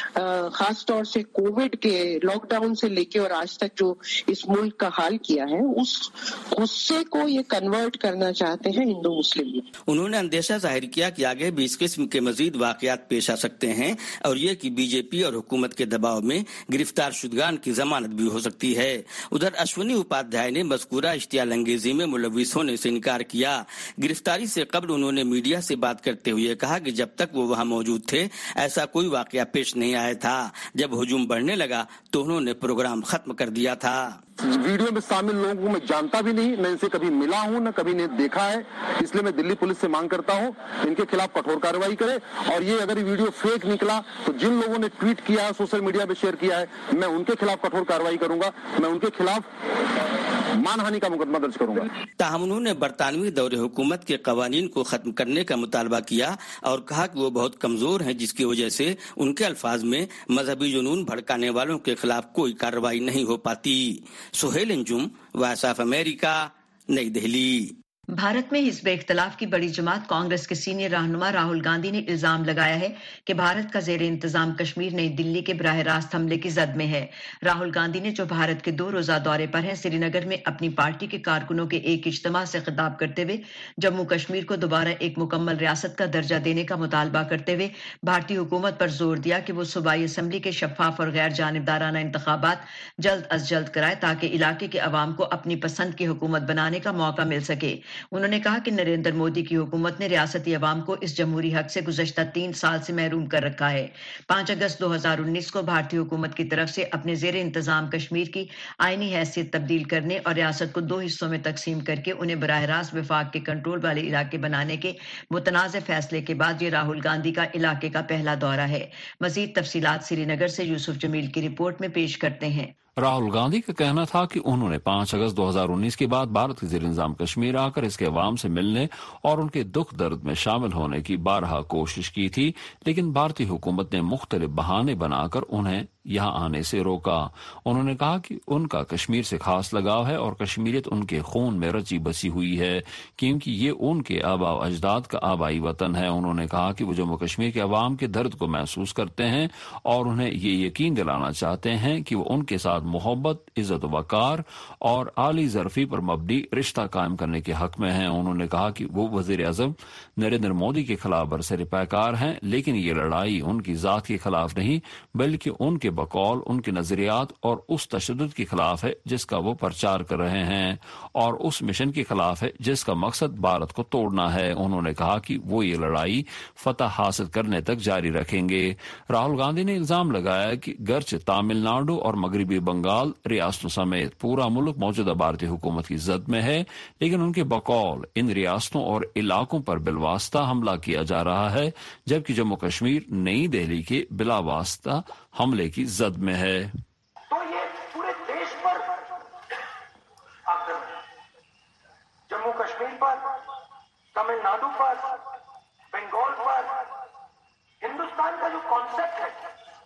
[SPEAKER 14] خاص طور سے کووڈ کے لاک ڈاؤن سے لے کے اور آج تک جو اس ملک کا حال کیا ہے، اس غصے کو یہ کنورٹ کرنا چاہتے ہیں ہندو مسلم میں۔
[SPEAKER 13] انہوں نے اندیشہ ظاہر کیا کہ آگے بھی اس قسم کے مزید واقعات پیش آ سکتے ہیں اور یہ کہ BJP اور حکومت کے دباؤ میں گرفتار شدگان کی ضمانت بھی ہو سکتی ہے۔ ادھر اشونی اپادھیائے نے مذکورہ اشتعال انگیزی میں ملوث ہونے سے انکار کیا۔ گرفتاری سے قبل انہوں نے میڈیا سے بات کرتے ہوئے کہا کہ جب تک وہ وہاں موجود تھے ایسا کوئی واقعہ پیش نہیں آیا تھا، جب ہجوم بڑھنے لگا تو انہوں نے پروگرام ختم کر دیا تھا۔
[SPEAKER 15] ویڈیو میں شامل لوگوں کو میں جانتا بھی نہیں، نہ ان سے کبھی ملا ہوں، نہ کبھی نے دیکھا ہے، اس لیے میں دلی پولیس سے مانگ کرتا ہوں ان کے خلاف کٹھور کارروائی کرے، اور یہ اگر یہ ویڈیو فیک نکلا تو جن لوگوں نے ٹویٹ کیا ہے، سوشل میڈیا پہ شیئر کیا ہے، میں ان کے خلاف کٹھور کارروائی کروں گا، میں ان کے خلاف مان ہانی کا مقدمہ درج کروں گا۔
[SPEAKER 13] تاہم انہوں نے برطانوی دور حکومت کے قوانین کو ختم کرنے کا مطالبہ کیا اور کہا کہ وہ بہت کمزور ہیں، جس کی وجہ سے ان کے الفاظ میں مذہبی جنون بھڑکانے والوں کے خلاف کوئی کارروائی نہیں ہو پاتی۔ Sohail Anjum, voice of America, Nai Delhi.
[SPEAKER 3] Bharat میں حزب اختلاف کی بڑی جماعت کانگریس کے سینئر رہنما راہل گاندھی نے الزام لگایا ہے کہ بھارت کا زیر انتظام کشمیر نئی دلی کے براہ راست حملے کی زد میں ہے۔ راہل گاندھی نے جو بھارت کے 2 روزہ دورے پر ہیں، سری نگر میں اپنی پارٹی کے کارکنوں کے ایک اجتماع سے خطاب کرتے ہوئے جموں کشمیر کو دوبارہ ایک مکمل ریاست کا درجہ دینے کا مطالبہ کرتے ہوئے بھارتی حکومت پر زور دیا کہ وہ صوبائی اسمبلی کے شفاف اور غیر جانبدارانہ انتخابات جلد از جلد کرائے تاکہ علاقے کے عوام کو اپنی پسند کی حکومت بنانے کا موقع مل سکے۔ انہوں نے کہا کہ نریندر مودی کی حکومت نے ریاستی عوام کو اس جمہوری حق سے گزشتہ 3 سال سے محروم کر رکھا ہے۔ 5 اگست 2019 کو بھارتی حکومت کی طرف سے اپنے زیر انتظام کشمیر کی آئینی حیثیت تبدیل کرنے اور ریاست کو 2 حصوں میں تقسیم کر کے انہیں براہ راست وفاق کے کنٹرول والے علاقے بنانے کے متنازع فیصلے کے بعد یہ راہل گاندھی کا علاقے کا پہلا دورہ ہے۔ مزید تفصیلات سری نگر سے یوسف جمیل کی رپورٹ میں پیش کرتے ہیں۔
[SPEAKER 16] راہل گاندھی کا کہنا تھا کہ انہوں نے 5 اگست 2019 کے بعد بھارت کے زیر انتظام کشمیر آ کر اس کے عوام سے ملنے اور ان کے دکھ درد میں شامل ہونے کی بارہا کوشش کی تھی، لیکن بھارتی حکومت نے مختلف بہانے بنا کر انہیں یہاں آنے سے روکا۔ انہوں نے کہا کہ ان کا کشمیر سے خاص لگاؤ ہے اور کشمیریت ان کے خون میں رچی بسی ہوئی ہے، کیونکہ یہ ان کے آباء و اجداد کا آبائی وطن ہے۔ انہوں نے کہا کہ وہ جموں کشمیر کے عوام کے درد کو محسوس کرتے ہیں اور انہیں یہ یقین دلانا چاہتے ہیں کہ وہ ان کے ساتھ محبت، عزت و وقار اور اعلی ظرفی پر مبنی رشتہ قائم کرنے کے حق میں ہیں۔ انہوں نے کہا کہ وہ وزیر اعظم نریندر مودی کے خلاف برسر پیکار ہیں، لیکن یہ لڑائی ان کی ذات کے خلاف نہیں بلکہ ان کے بقول ان کے نظریات اور اس تشدد کے خلاف ہے جس کا وہ پرچار کر رہے ہیں اور اس مشن کے خلاف ہے جس کا مقصد بھارت کو توڑنا ہے۔ انہوں نے کہا کہ وہ یہ لڑائی فتح حاصل کرنے تک جاری رکھیں گے۔ راہل گاندھی نے الزام لگایا کہ گرچہ تامل ناڈو اور مغربی بنگال ریاستوں سمیت پورا ملک موجودہ بھارتی حکومت کی زد میں ہے، لیکن ان کے بقول ان ریاستوں اور علاقوں پر بالواسطہ حملہ کیا جا رہا ہے، جبکہ جموں کشمیر نئی دہلی کے بلا واسطہ حملے کی زد میں ہے۔
[SPEAKER 17] تو یہ پورے دیش پر آکرمن، جموں کشمیر پر، تمل ناڈو پر، بنگال پر، ہندوستان کا جو کانسیپٹ ہے،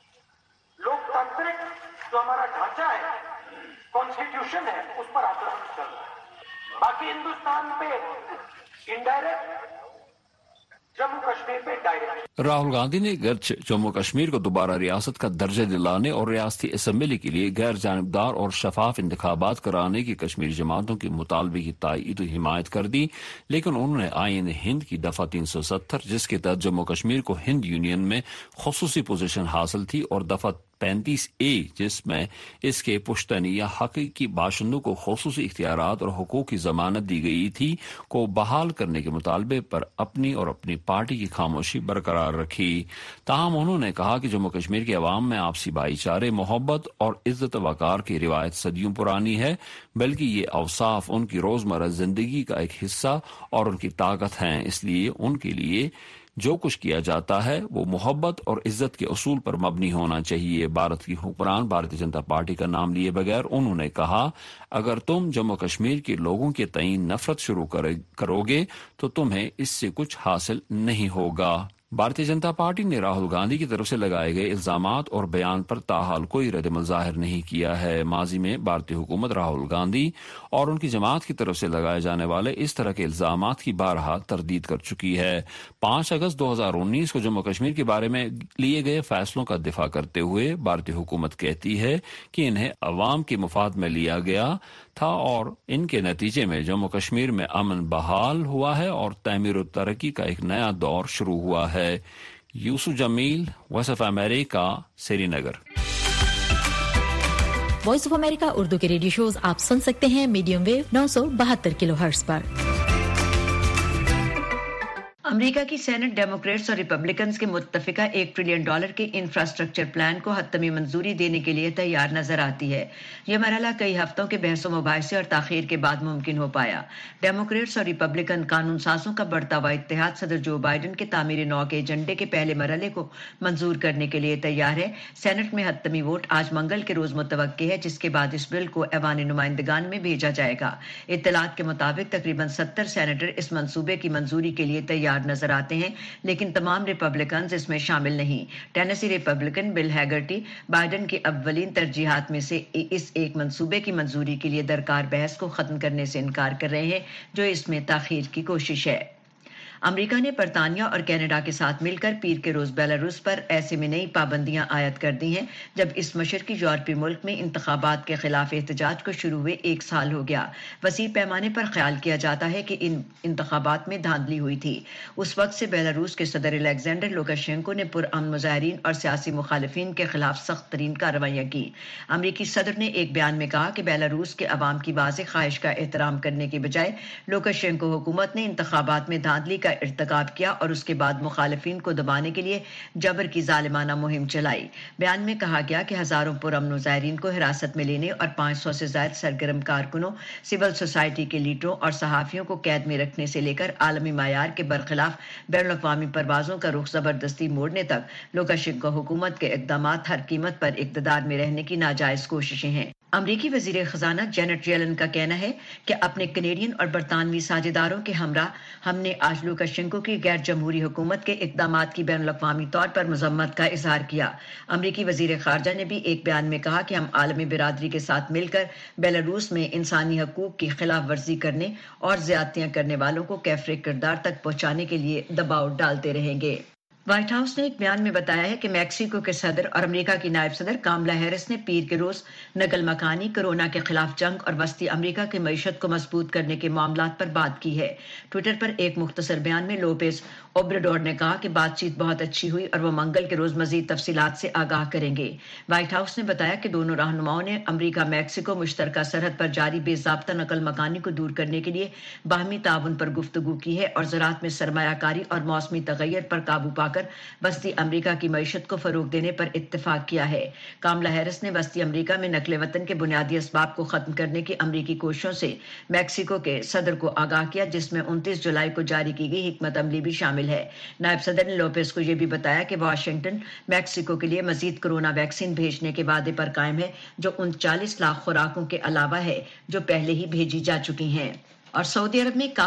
[SPEAKER 17] لوکتانترک جو ہمارا ڈھانچہ ہے، کانسٹیٹیوشن ہے، اس پر آکرمن چل رہا ہے۔ باقی ہندوستان پہ انڈائریکٹ، جموں کشمیر پہ ڈائریکٹ۔
[SPEAKER 16] راہل گاندھی نے گرچہ جموں کشمیر کو دوبارہ ریاست کا درجہ دلانے اور ریاستی اسمبلی کے لیے غیر جانبدار اور شفاف انتخابات کرانے کی کشمیری جماعتوں کے مطالبے کی تائید و حمایت کر دی، لیکن انہوں نے آئین ہند کی دفعہ 370 جس کے تحت جموں کشمیر کو ہند یونین میں خصوصی پوزیشن حاصل تھی اور دفعہ 35A جس میں اس کے پشتنی یا حقیقی باشندوں کو خصوصی اختیارات اور حقوق کی ضمانت دی گئی تھی کو بحال کرنے کے مطالبے پر اپنی اور اپنی پارٹی کی خاموشی برقرار رکھی. تاہم انہوں نے کہا کہ جموں کشمیر کے عوام میں آپسی بھائی چارے، محبت اور عزت وقار کی روایت صدیوں پرانی ہے، بلکہ یہ اوصاف ان کی روزمرہ زندگی کا ایک حصہ اور ان کی طاقت ہیں. اس لیے ان کے لیے جو کچھ کیا جاتا ہے وہ محبت اور عزت کے اصول پر مبنی ہونا چاہیے. بھارت کی حکمران بھارتیہ جنتا پارٹی کا نام لیے بغیر انہوں نے کہا، اگر تم جموں کشمیر کے لوگوں کے تئیں نفرت شروع کرو گے تو تمہیں اس سے کچھ حاصل نہیں ہوگا. بھارتیہ جنتا پارٹی نے راہل گاندھی کی طرف سے لگائے گئے الزامات اور بیان پر تاحال کوئی رد عمل ظاہر نہیں کیا ہے. ماضی میں بھارتی حکومت راہل گاندھی اور ان کی جماعت کی طرف سے لگائے جانے والے اس طرح کے الزامات کی بارہا تردید کر چکی ہے. 5 اگست 2019 کو جموں کشمیر کے بارے میں لیے گئے فیصلوں کا دفاع کرتے ہوئے بھارتی حکومت کہتی ہے کہ انہیں عوام کے مفاد میں لیا گیا تھا اور ان کے نتیجے میں جموں کشمیر میں امن بحال ہوا ہے اور تعمیر و ترقی کا ایک نیا دور شروع ہوا ہے. Yusuf Jamil, voice of America, Srinagar.
[SPEAKER 18] Voice of America Urdu کے ریڈیو شوز آپ سن سکتے ہیں میڈیم ویو 972 کلو ہرٹز پر.
[SPEAKER 3] امریکہ کی سینٹ ڈیموکریٹس اور ریپبلکنز کے متفقہ $1 ٹریلین کے انفراسٹرکچر پلان کو حتمی منظوری دینے کے لیے تیار نظر آتی ہے. یہ مرحلہ کئی ہفتوں کے بحث و مباحثے اور تاخیر کے بعد ممکن ہو پایا. ڈیموکریٹس اور ریپبلکن قانون سازوں کا بڑھتا ہوا اتحاد صدر جو بائیڈن کے تعمیر نو کے ایجنڈے کے پہلے مرحلے کو منظور کرنے کے لیے تیار ہے. سینٹ میں حتمی ووٹ آج منگل کے روز متوقع ہے، جس کے بعد اس بل کو ایوان نمائندگان میں بھیجا جائے گا. اطلاعات کے مطابق تقریباً 70 سینیٹر اس منصوبے کی منظوری کے لیے تیار نظر آتے ہیں، لیکن تمام ریپبلکنز اس میں شامل نہیں. Tennessee Republican Bill Hagerty Biden کی اولین ترجیحات میں سے اس ایک منصوبے کی منظوری کے لیے درکار بحث کو ختم کرنے سے انکار کر رہے ہیں، جو اس میں تاخیر کی کوشش ہے. امریکہ نے برطانیہ اور کینیڈا کے ساتھ مل کر پیر کے روز بیلاروس پر ایسے میں نئی پابندیاں عائد کر دی ہیں جب اس مشرقی یورپی ملک میں انتخابات کے خلاف احتجاج کو شروع ہوئے 1 سال ہو گیا. وسیع پیمانے پر خیال کیا جاتا ہے کہ ان انتخابات میں دھاندلی ہوئی تھی. اس وقت سے بیلاروس کے صدر الیگزینڈر لوکاشینکو نے پرامن مظاہرین اور سیاسی مخالفین کے خلاف سخت ترین کارروائیاں کی. امریکی صدر نے ایک بیان میں کہا کہ بیلاروس کے عوام کی واضح خواہش کا احترام کرنے کے بجائے لوکاشینکو حکومت نے انتخابات میں دھاندلی کا ارتکاب کیا اور اس کے بعد مخالفین کو دبانے کے لیے جبر کی ظالمانہ مہم چلائی. بیان میں کہا گیا کہ ہزاروں پرامن مظاہرین کو حراست میں لینے اور 500 سے زائد سرگرم کارکنوں، سول سوسائٹی کے لیڈروں اور صحافیوں کو قید میں رکھنے سے لے کر عالمی معیار کے برخلاف بین الاقوامی پروازوں کا رخ زبردستی موڑنے تک لوکاشینکو حکومت کے اقدامات ہر قیمت پر اقتدار میں رہنے کی ناجائز کوششیں ہیں. امریکی وزیر خزانہ جینٹ یلن کا کہنا ہے کہ اپنے کینیڈین اور برطانوی ساجھیداروں کے ہمراہ ہم نے آج لوکاشینکو کی غیر جمہوری حکومت کے اقدامات کی بین الاقوامی طور پر مذمت کا اظہار کیا. امریکی وزیر خارجہ نے بھی ایک بیان میں کہا کہ ہم عالمی برادری کے ساتھ مل کر بیلاروس میں انسانی حقوق کی خلاف ورزی کرنے اور زیادتیاں کرنے والوں کو کیفر کردار تک پہنچانے کے لیے دباؤ ڈالتے رہیں گے. وائٹ ہاؤس نے ایک بیان میں بتایا ہے کہ میکسیکو کے صدر اور امریکہ کی نائب صدر کاملا ہیرس نے پیر کے روز نقل مکانی، کورونا کے خلاف جنگ اور وسطی امریکہ کی معیشت کو مضبوط کرنے کے معاملات پر بات کی ہے. ٹویٹر پر ایک مختصر بیان میں لوپیز اوبراڈور نے کہا کہ بات چیت بہت اچھی ہوئی اور وہ منگل کے روز مزید تفصیلات سے آگاہ کریں گے. وائٹ ہاؤس نے بتایا کہ دونوں رہنماؤں نے امریکہ میکسیکو مشترکہ سرحد پر جاری بے ضابطہ نقل مکانی کو دور کرنے کے لیے باہمی تعاون پر گفتگو کی ہے اور زراعت میں سرمایہ کاری اور موسمی تغیر پر قابو پا کر وسطی امریکہ کی معیشت کو فروغ دینے پر اتفاق کیا ہے. کاملا ہیرس نے وسطی امریکہ میں نقل وطن کے بنیادی اسباب کو ختم کرنے کی امریکی کوششوں سے میکسیکو کے صدر کو آگاہ کیا، جس میں 29 جولائی کو جاری کی گئی حکمت عملی بھی شامل ہے. نائب صدر نے لوپیز کو یہ بھی بتایا کہ واشنگٹن میکسیکو کے لیے مزید کورونا ویکسین بھیجنے کے وعدے پر قائم ہے، جو 39 لاکھ خوراکوں کے علاوہ ہے جو پہلے ہی بھیجی جا چکی ہیں. اور سعودی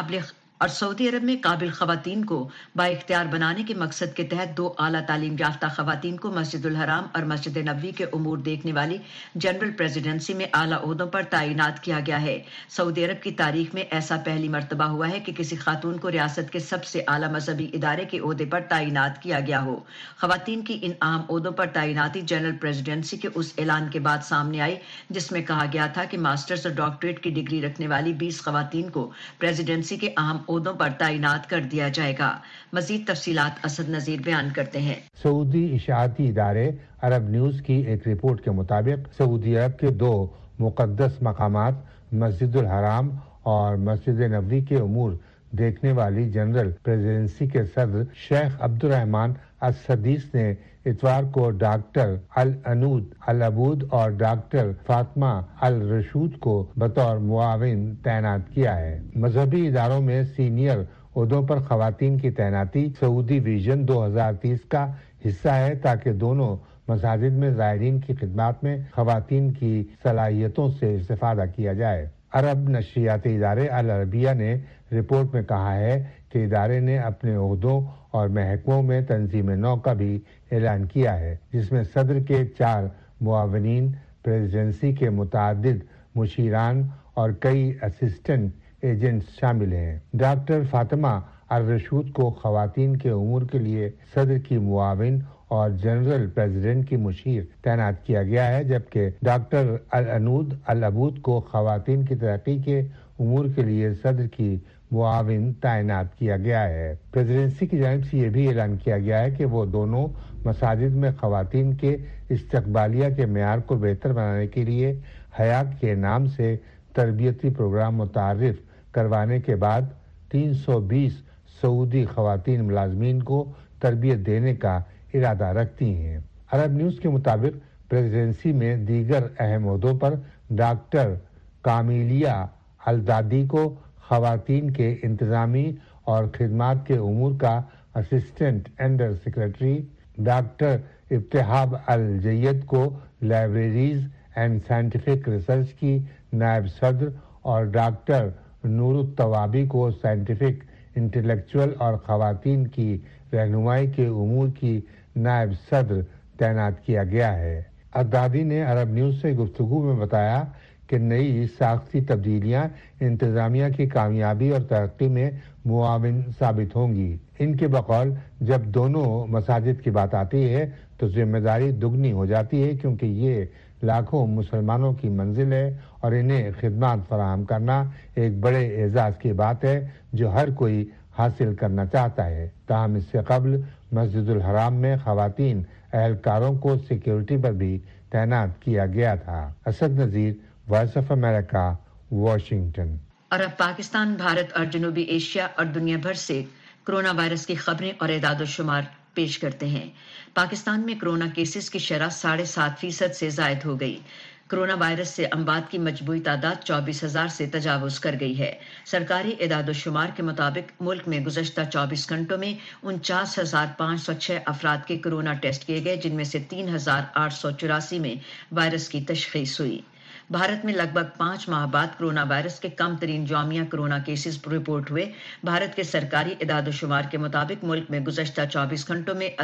[SPEAKER 3] عرب میں قابل خواتین کو بااختیار بنانے کے مقصد کے تحت 2 اعلیٰ تعلیم یافتہ خواتین کو مسجد الحرام اور مسجد نبوی کے امور دیکھنے والی جنرل پریزیڈنسی میں اعلیٰ عہدوں پر تعینات کیا گیا ہے. سعودی عرب کی تاریخ میں ایسا پہلی مرتبہ ہوا ہے کہ کسی خاتون کو ریاست کے سب سے اعلیٰ مذہبی ادارے کے عہدے پر تعینات کیا گیا ہو. خواتین کی ان اہم عہدوں پر تعیناتی جنرل پریزیڈنسی کے اس اعلان کے بعد سامنے آئی جس میں کہا گیا تھا کہ ماسٹرز اور ڈاکٹریٹ کی ڈگری رکھنے والی 20 خواتین کو پریزیڈنسی کے اہم عہدوں پر تعینات کر دیا جائے گا۔ مزید تفصیلات اسد نذیر بیان کرتے ہیں۔
[SPEAKER 19] سعودی اشاعتی ادارے عرب نیوز کی ایک رپورٹ کے مطابق سعودی عرب کے 2 مقدس مقامات مسجد الحرام اور مسجد نبوی کے امور دیکھنے والی جنرل پریزیڈنسی کے صدر شیخ عبد الرحمن السدیس نے اتوار کو ڈاکٹر العنود العبود اور ڈاکٹر فاطمہ الرشود کو بطور معاون تعینات کیا ہے۔ مذہبی اداروں میں سینئر عہدوں پر خواتین کی تعیناتی سعودی ویژن 2030 کا حصہ ہے تاکہ دونوں مساجد میں زائرین کی خدمات میں خواتین کی صلاحیتوں سے استفادہ کیا جائے۔ عرب نشریاتی ادارے العربیہ نے رپورٹ میں کہا ہے کہ ادارے نے اپنے عہدوں اور محکموں میں تنظیم نو کا بھی اعلان کیا ہے، جس میں صدر کے 4 معاونین، پریزیڈنسی کے متعدد مشیران اور کئی اسسٹنٹ ایجنٹس شامل ہیں۔ ڈاکٹر فاطمہ الرشود کو خواتین کے امور کے لیے صدر کی معاون اور جنرل پریزیڈنٹ کی مشیر تعینات کیا گیا ہے، جبکہ ڈاکٹر العنود العبود کو خواتین کی ترقی کے امور کے لیے صدر کی معاون تعینات کیا گیا ہے۔ پریزیڈنسی کی جانب سے یہ بھی اعلان کیا گیا ہے کہ وہ دونوں مساجد میں خواتین کے استقبالیہ کے معیار کو بہتر بنانے کے لیے حیا کے نام سے تربیتی پروگرام متعارف کروانے کے بعد 320 سعودی خواتین ملازمین کو تربیت دینے کا ارادہ رکھتی ہیں۔ عرب نیوز کے مطابق پریزیڈنسی میں دیگر اہم عہدوں پر ڈاکٹر کامیلیہ الدادی کو خواتین کے انتظامی اور خدمات کے امور کا اسسٹنٹ انڈر سیکرٹری، ڈاکٹر ابتہاب الجید کو لائبریریز اینڈ سائنٹیفک ریسرچ کی نائب صدر اور ڈاکٹر نور التوابی کو سائنٹیفک انٹلیکچول اور خواتین کی رہنمائی کے امور کی نائب صدر تعینات کیا گیا ہے۔ الدادی نے عرب نیوز سے گفتگو میں بتایا کہ نئی ساختی تبدیلیاں انتظامیہ کی کامیابی اور ترقی میں معاون ثابت ہوں گی۔ ان کے بقول جب دونوں مساجد کی بات آتی ہے تو ذمہ داری دگنی ہو جاتی ہے، کیونکہ یہ لاکھوں مسلمانوں کی منزل ہے اور انہیں خدمات فراہم کرنا ایک بڑے اعزاز کی بات ہے جو ہر کوئی حاصل کرنا چاہتا ہے۔ تاہم اس سے قبل مسجد الحرام میں خواتین اہلکاروں کو سیکیورٹی پر بھی تعینات کیا گیا تھا۔ Asad Nazir, voice of America, Washington.
[SPEAKER 3] اور اب پاکستان، بھارت اور جنوبی ایشیا اور دنیا بھر سے کرونا وائرس کی خبریں اور اعداد و شمار پیش کرتے ہیں۔ پاکستان میں کرونا کیسز کی شرح 7.5% سے زائد ہو گئی۔ کرونا وائرس سے اموات کی مجموعی تعداد 24,000 سے تجاوز کر گئی ہے۔ سرکاری اعداد و شمار کے مطابق ملک میں گزشتہ 24 گھنٹوں میں 49,506 افراد کے کرونا ٹیسٹ کیے گئے، جن میں سے 3,884 میں وائرس کی تشخیص ہوئی۔ بھارت میں لگ بھگ 5 ماہ بعد کرونا وائرس کے کم ترین یومیہ کرونا کیسز رپورٹ ہوئے۔ بھارت کے سرکاری اعداد و شمار کے مطابق ملک میں گزشتہ 24 گھنٹوں میں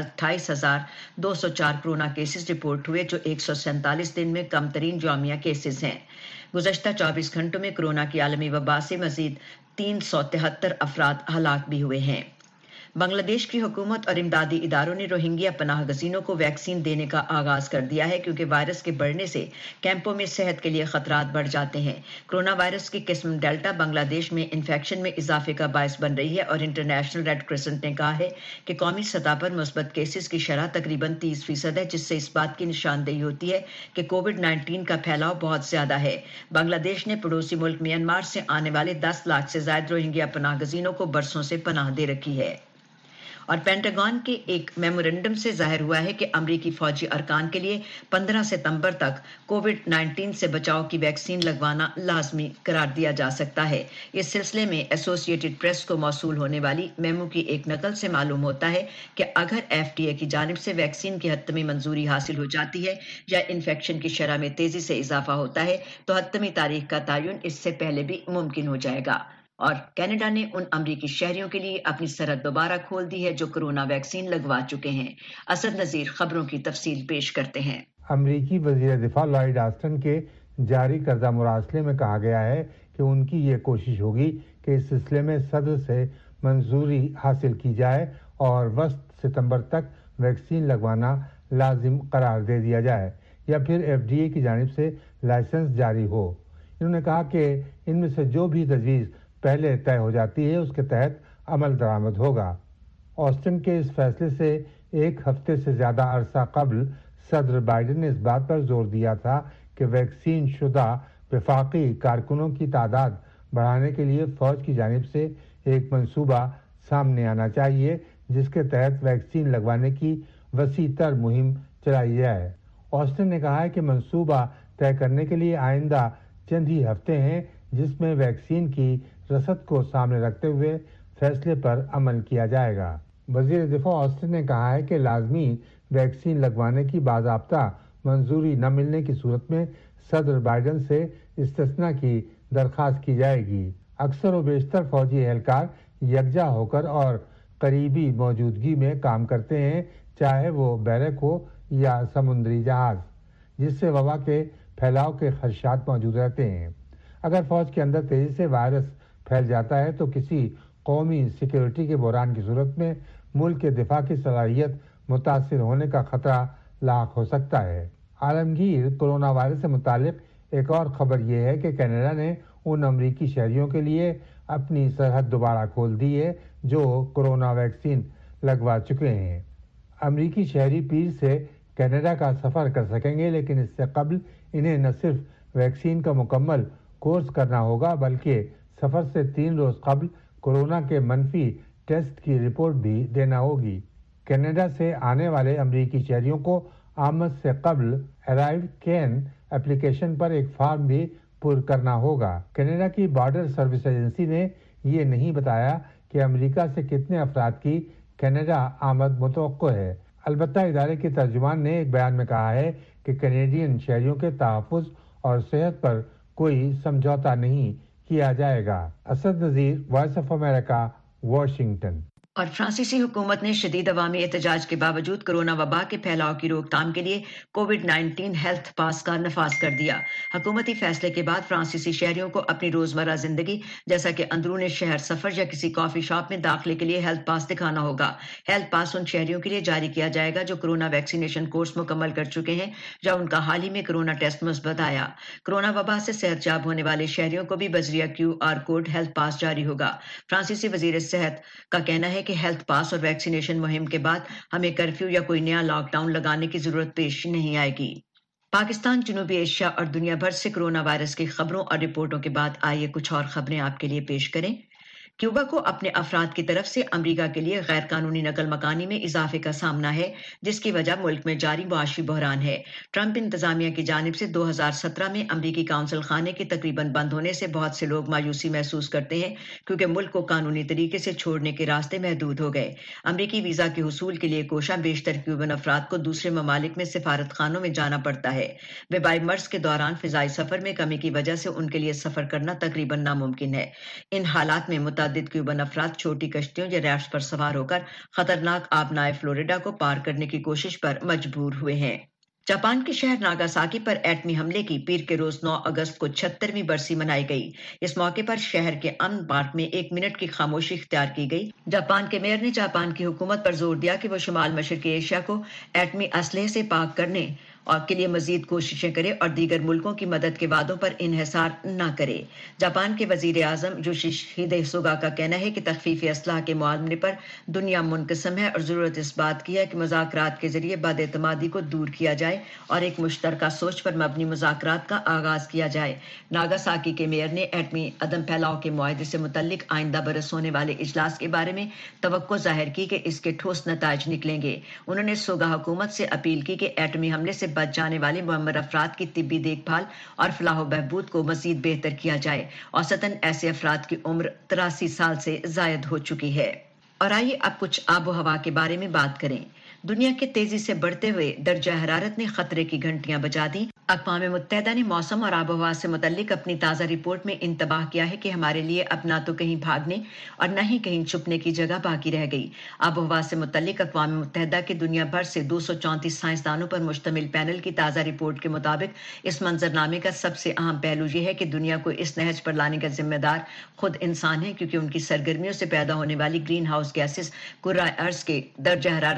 [SPEAKER 3] 28,204 کرونا کیسز رپورٹ ہوئے، جو 147 دن میں کم ترین یومیہ کیسز ہیں۔ گزشتہ 24 گھنٹوں میں کرونا کی عالمی وبا سے مزید 373 افراد ہلاک بھی ہوئے ہیں۔ بنگلہ دیش کی حکومت اور امدادی اداروں نے روہنگیا پناہ گزینوں کو ویکسین دینے کا آغاز کر دیا ہے، کیونکہ وائرس کے بڑھنے سے کیمپوں میں صحت کے لیے خطرات بڑھ جاتے ہیں۔ کرونا وائرس کی قسم ڈیلٹا بنگلہ دیش میں انفیکشن میں اضافے کا باعث بن رہی ہے، اور انٹرنیشنل ریڈ کرسنٹ نے کہا ہے کہ قومی سطح پر مثبت کیسز کی شرح تقریباً 30% ہے، جس سے اس بات کی نشاندہی ہوتی ہے کہ کووڈ-19 کا پھیلاؤ بہت زیادہ ہے۔ بنگلہ دیش نے پڑوسی ملک میانمار سے آنے والے 10 لاکھ سے زائد روہنگیا پناہ گزینوں کو برسوں سے پناہ دے رکھی ہے۔ اور پینٹاگون کے ایک میمورنڈم سے ظاہر ہوا ہے کہ امریکی فوجی ارکان کے لیے 15 ستمبر تک کووڈ-19 سے بچاؤ کی ویکسین لگوانا لازمی قرار دیا جا سکتا ہے۔ اس سلسلے میں ایسوسی ایٹڈ پریس کو موصول ہونے والی میمو کی ایک نقل سے معلوم ہوتا ہے کہ اگر FDA کی جانب سے ویکسین کی حتمی منظوری حاصل ہو جاتی ہے یا انفیکشن کی شرح میں تیزی سے اضافہ ہوتا ہے تو حتمی تاریخ کا تعین اس سے پہلے بھی ممکن ہو جائے گا۔ اور کینیڈا نے ان امریکی شہریوں کے لیے اپنی سرحد دوبارہ کھول دی ہے جو کرونا ویکسین لگوا چکے ہیں۔ اسد نذیر خبروں کی تفصیل پیش کرتے ہیں۔
[SPEAKER 19] امریکی وزیر دفاع لائیڈ آسٹن کے جاری کردہ مراسلے میں کہا گیا ہے کہ ان کی یہ کوشش ہوگی کہ اس سلسلے میں صدر سے منظوری حاصل کی جائے اور وسط ستمبر تک ویکسین لگوانا لازم قرار دے دیا جائے یا پھر FDA کی جانب سے لائسنس جاری ہو۔ انہوں نے کہا کہ ان میں سے جو بھی تجویز पहले तय हो जाती है उसके तहत अमल दरामद होगा। ऑस्टिन के इस फैसले से एक हफ्ते से ज्यादा अरसा कबल सदर बाइडेन ने इस बात पर जोर दिया था कि वैक्सीन शुदा वफाकी कारकुनों की तादाद बढ़ाने के लिए फौज की जानिब से एक मंसूबा सामने आना चाहिए जिसके तहत वैक्सीन लगवाने की वसी तर मुहिम चलाई जाए। ऑस्टिन ने कहा है कि मंसूबा तय करने के लिए आइंदा चंद ही हफ्ते हैं जिसमें वैक्सीन की रसद को सामने रखते हुए फैसले पर अमल किया जाएगा। वजीर दिफा ऑस्टिन ने कहा है कि लाजमी वैक्सीन लगवाने की बाज़ाब्ता मंजूरी न मिलने की सूरत में सदर बाइडेन से इस्तिस्ना की दरख्वास्त की जाएगी। अक्सर व बेशतर फौजी एहलकार यकजा होकर और करीबी मौजूदगी में काम करते हैं, चाहे वो बैरक हो या समुद्री जहाज, जिससे वबा के फैलाव के खदशात मौजूद रहते हैं। अगर फौज के अंदर तेजी से वायरस फैल जाता है तो किसी कौमी सिक्योरिटी के बहरान की सूरत में मुल्क के दिफा की सलाहियत मुतासिर होने का खतरा लाक हो सकता है। आलमगीर कोरोना वायरस से मुतालिक एक और खबर यह है कि कनाडा ने उन अमरीकी शहरियों के लिए अपनी सरहद दोबारा खोल दी है जो कोरोना वैक्सीन लगवा चुके हैं। अमरीकी शहरी पीर से कनाडा का सफर कर सकेंगे, लेकिन इससे कबल इन्हें न सिर्फ वैक्सीन का मुकम्मल कोर्स करना होगा बल्कि सफर से 3 रोज कबल कोरोना के मनफी टेस्ट की रिपोर्ट भी देना होगी। कनाडा से आने वाले अमरीकी शहरियों को आमद से कबल अराइव कैन एप्लीकेशन पर एक फॉर्म भी पुर करना होगा। कनाडा की बॉर्डर सर्विस एजेंसी ने ये नहीं बताया कि अमेरिका से कितने अफराद की कनाडा आमद मुतवक्को है। अलबत्ता इदारे के तर्जुमान ने एक बयान में कहा है कि कैनेडियन शहरियों के तहफ़्फ़ुज़ और सेहत पर कोई समझौता नहीं किया जाएगा। Asad Nazir, voice of America, Washington.
[SPEAKER 3] और फ्रांसीसी हुकूमत ने शदीद अवामी एहतजाज के बावजूद कोरोना वबा के फैलाव की रोकथाम के लिए कोविड-19 हेल्थ पास का नफाज कर दिया। हुकूमती फैसले के बाद फ्रांसीसी शहरियों को अपनी रोजमर्रा जिंदगी जैसा कि अंदरूनी शहर सफर या किसी कॉफी शॉप में दाखिले के लिए हेल्थ पास दिखाना होगा। हेल्थ पास उन शहरियों के लिए जारी किया जाएगा जो कोरोना वैक्सीनेशन कोर्स मुकम्मल कर चुके हैं या उनका हाल ही में कोरोना टेस्ट मुस्बत आया। कोरोना वबा से सेहतयाब होने वाले शहरियों को भी बजरिया QR कोड हेल्थ पास जारी होगा। फ्रांसीसी वजीर सेहत का कहना है कि हेल्थ पास और वैक्सीनेशन मुहिम के बाद हमें कर्फ्यू या कोई नया लॉकडाउन लगाने की जरूरत पेश नहीं आएगी। पाकिस्तान, जनूबी एशिया और दुनिया भर से कोरोना वायरस की खबरों और रिपोर्टों के बाद आइए कुछ और खबरें आपके लिए पेश करें। क्यूबा को अपने अफराद की तरफ से अमेरिका के लिए गैर कानूनी नकल मकानी में इजाफे का सामना है, जिसकी वजह मुल्क में जारी मुआशी बहरान है। ट्रंप इंतजामिया की जानिब से 2017 में अमेरिकी काउंसिल खाने के तकरीबन बंद होने से बहुत से लोग मायूसी महसूस करते हैं क्योंकि मुल्क को कानूनी तरीके से छोड़ने के रास्ते महदूद हो गए। अमेरिकी वीजा के हुसूल के लिए कोशा बेशतर क्यूबन अफराद को दूसरे ममालिक में सिफारत खानों में जाना पड़ता है। वबाई मर्ज के दौरान फिजाई सफर में कमी की वजह से उनके लिए सफर करना तकरीबन नामुमकिन है। इन हालात में मुतादिद क्यूबन अफराद छोटी कश्तियों या रैफ्ट्स पर सवार होकर खतरनाक आबनाए फ्लोरिडा को पार करने की कोशिश पर मजबूर हुए हैं। जापान के शहर नागासाकी पर एटमी हमले की पीर के रोज 9 अगस्त को 76वीं बरसी मनाई गई। इस मौके पर शहर के अमन पार्क में 1 मिनट की खामोशी इख्तियार की गई। जापान के मेयर ने जापान की हुकूमत पर जोर दिया कि वो शुमाल मशरकी एशिया को एटमी असलहे से पाक करने और के लिए मजीद कोशिशें करे और दीगर मुल्कों की मदद के वादों पर इन्हिसार न करे। जापान के वजीर आजम योशिहिदे सुगा का कहना है कि तखफीफी असलाह के मुआवजे पर दुनिया मुनकसम है और जरूरत इस बात की है कि मुज़ाकरात के जरिए बदएतमादी को दूर किया जाए और एक मुश्तरका सोच पर मबनी मुज़ाकरात का आगाज किया जाए। नागासाकी के मेयर ने एटमी अदम फैलाव के मुआहदे से मुतल्लिक आइंदा बरस होने वाले इजलास के बारे में तवक्को जाहिर की कि इसके ठोस नताइज निकलेंगे। उन्होंने सुगा हुकूमत से अपील की कि एटमी हमले से बच जाने वाले मुअम्मर अफराद की तिब्बी देखभाल और फलाह बहबूद को मजीद बेहतर किया जाए। औसतन ऐसे अफराद की उम्र 83 साल से जायद हो चुकी है। और आइए अब कुछ आबो हवा के बारे में बात करें। दुनिया के तेजी से बढ़ते हुए दर्जा हरारत ने खतरे की घंटियां बजा दी। अक़वाम मुत्तहिदा ने मौसम और आबो हवा से मुतल्लिक अपनी ताज़ा रिपोर्ट में इंतबाह किया है कि हमारे लिए अब ना तो कहीं भागने और न ही कहीं छुपने की जगह बाकी रह गई। आबो हवा से मुतल्लिक अक़वाम मुत्तहिदा के दुनिया भर से 234 साइंसदानों पर मुश्तमिल पैनल की ताज़ा रिपोर्ट के मुताबिक इस मंजरनामे का सबसे अहम पहलू यह है कि दुनिया को इस नहज पर लाने का जिम्मेदार खुद इंसान है, क्योंकि उनकी सरगर्मियों से पैदा होने वाली ग्रीन हाउस गैसेस कुर्रा अर्ज के दर्जा हरारत में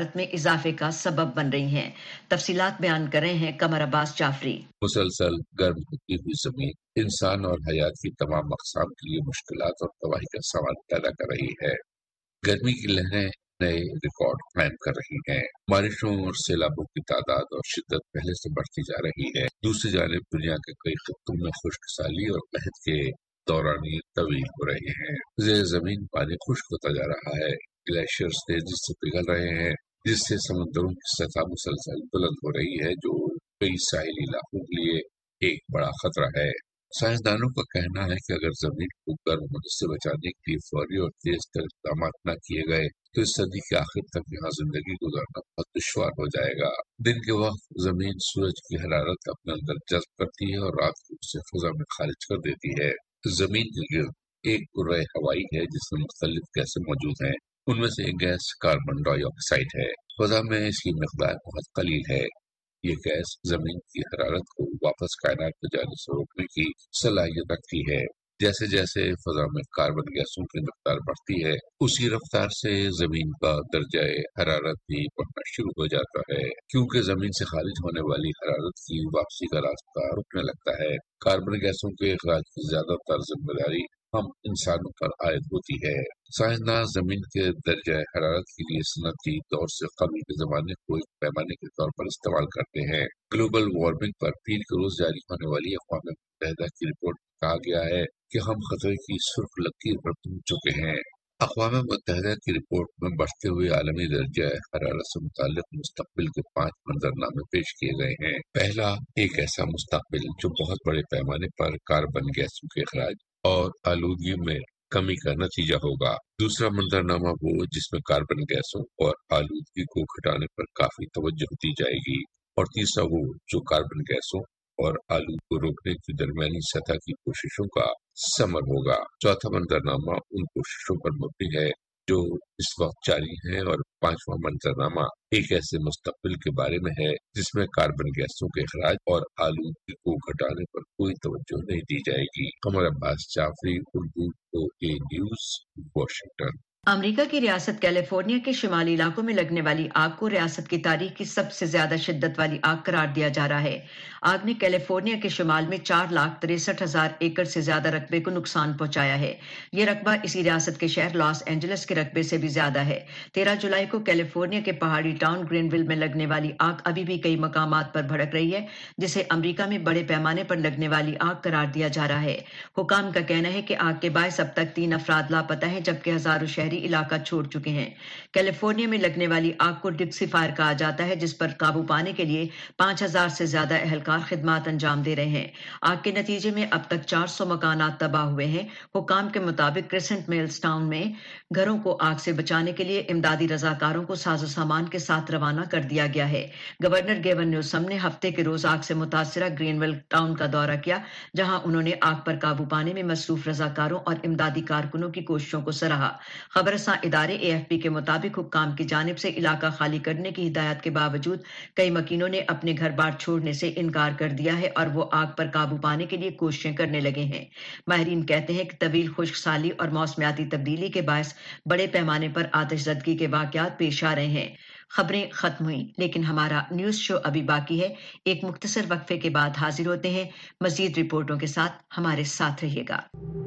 [SPEAKER 3] इजाफे का सबब बन रही हैं। तफसीलात बयान कर रहे हैं कमर अब्बास जाफरी।
[SPEAKER 4] मुसलसल गर्म होती हुई जमीन इंसान और हयात की तमाम अक़साम के लिए मुश्किलात और तबाही का सवाल पैदा कर रही है। गर्मी की लहरें नए रिकॉर्ड कायम कर रही हैं। बारिशों और सैलाबों की तादाद और शिद्दत पहले से बढ़ती जा रही है। दूसरी जानिब दुनिया के कई खित्तों में खुश्क साली और कहत के दौरान तवील हो रहे हैं। ज़ेर जमीन पानी खुश्क होता जा रहा है। ग्लेशियर्स तेजी से पिघल रहे हैं, जिससे समुद्रों की सतह मुसलसल बुलंद हो रही है, जो कई साहिली इलाकों के लिए एक बड़ा खतरा है। साइंसदानों का कहना है कि अगर जमीन को गर्म होने से बचाने के लिए फौरी और तेज तर इक़दाम न किए गए तो इस सदी के आखिर तक यहाँ जिंदगी गुजारना बहुत दुश्वार हो जाएगा। दिन के वक्त जमीन सूरज की हरारत अपने अंदर जज्ब करती है और रात को उसे फिजा में खारिज कर देती है। जमीन के गिर्द एक कुर्रे हवाई है जिसमें मुख्तलिफ गैसें मौजूद हैं। उनमें से एक गैस कार्बन डाइऑक्साइड है। फिजा में इसकी मिकदार बहुत कलील है। ये गैस जमीन की हरारत को वापस कायनात में जाने से रोकने की सलाहियत रखती है। जैसे जैसे फिजा में कार्बन गैसों की मिकदार बढ़ती है, उसी रफ्तार से जमीन का दर्जा हरारत भी बढ़ना शुरू हो जाता है, क्योंकि जमीन से खारिज होने वाली हरारत की वापसी का रास्ता रुकने लगता है। कार्बन गैसों के अखराज की ज्यादातर जिम्मेदारी हम इंसानों पर आयद होती है। साइंसदान जमीन के दर्जा हरारत के लिए सनती दौर से कबल के जमाने को एक पैमाने के तौर पर इस्तेमाल करते हैं। ग्लोबल वार्मिंग पर पीर के रोज जारी होने वाली अक़वाम मुत्तहिदा की रिपोर्ट में कहा गया है कि हम खतरे की सुर्ख लकीर पर पहुंच चुके हैं। अक़वाम मुत्तहिदा की रिपोर्ट में बढ़ते हुए आलमी दर्जा हरारत से मुताल्लिक़ मुस्तक़बिल के 5 मंजरनामे पेश किए गए हैं। पहला, एक ऐसा मुस्तक़बिल जो बहुत बड़े पैमाने पर कार्बन गैसों के अखराज और आलूदगी में कमी का नतीजा होगा। दूसरा मंजरनामा वो जिसमें कार्बन गैसों और आलूदगी को घटाने पर काफी तवज्जो दी जाएगी। और तीसरा वो जो कार्बन गैसों और आलू को रोकने की दरमियानी सतह की कोशिशों का समर होगा। चौथा मंजरनामा उन कोशिशों पर मुबनी है जो इस वक्त जारी हैं। और पांचवा मंजरनामा एक ऐसे मुस्तक़बिल के बारे में है जिसमें कार्बन गैसों के अखराज और आलूदगी को घटाने पर कोई तवज्जो नहीं दी जाएगी। Qamar Abbas Jafri, Urdu OA news, Washington.
[SPEAKER 3] America की रियासत कैलिफोर्निया के शिमाली इलाकों में लगने वाली आग को रियासत की तारीख की सबसे ज्यादा शिद्दत वाली आग करार दिया जा रहा है। आग ने कैलिफोर्निया के शिमाल में 4,63,000 एकड़ से ज्यादा रकबे को नुकसान पहुंचाया है। यह रकबा इसी रियासत के शहर लॉस एंजलिस के रकबे से भी ज्यादा है। 13 जुलाई को कैलिफोर्निया के पहाड़ी टाउन ग्रीनविल में लगने वाली आग अभी भी कई मकामात पर भड़क रही है, जिसे अमेरिका में बड़े पैमाने पर लगने वाली आग करार दिया जा रहा है। हुकाम का कहना है कि आग के बायस अब तक 3 अफराद लापता हैं, जबकि हजारों शहरी इलाका छोड़ चुके हैं। कैलिफोर्निया में लगने वाली आग को डिक्सी फायर कहा जाता है, जिस पर काबू पाने के लिए 5,000 से ज्यादा एहलकार खिदमात अंजाम दे रहे हैं। आग के नतीजे में अब तक 400 मकानात तबाह हुए हैं। हुकाम के मुताबिक क्रिसेंट मिल्स टाउन में घरों को आग से बचाने के लिए इमदादी रजाकारों को साजो सामान के साथ रवाना कर दिया गया है। गवर्नर गेवन न्यूसम ने हफ्ते के रोज आग से मुतासरा ग्रीनविल टाउन का दौरा किया, जहां उन्होंने आग पर काबू पाने में मसरूफ रजाकारों और इमदादी कारकुनों की कोशिशों को सराहा। खबरसां इदारे AFP के मुताबिक हुक्काम की जानिब से इलाका खाली करने की हिदायत के बावजूद कई मकीनों ने अपने घर बार छोड़ने से इनकार कर दिया है और वो आग पर काबू पाने के लिए कोशिशें करने लगे हैं। माहिरीन कहते हैं कि तवील खुश्क साली और मौसमियाती तब्दीली के बायस बड़े पैमाने पर आतिशज़दगी के वाक़यात पेश आ रहे हैं। खबरें खत्म हुई, लेकिन हमारा न्यूज शो अभी बाकी है। एक मुख्तसर वक्फे के बाद हाजिर होते हैं मजीद रिपोर्टों के साथ। हमारे साथ रहिएगा।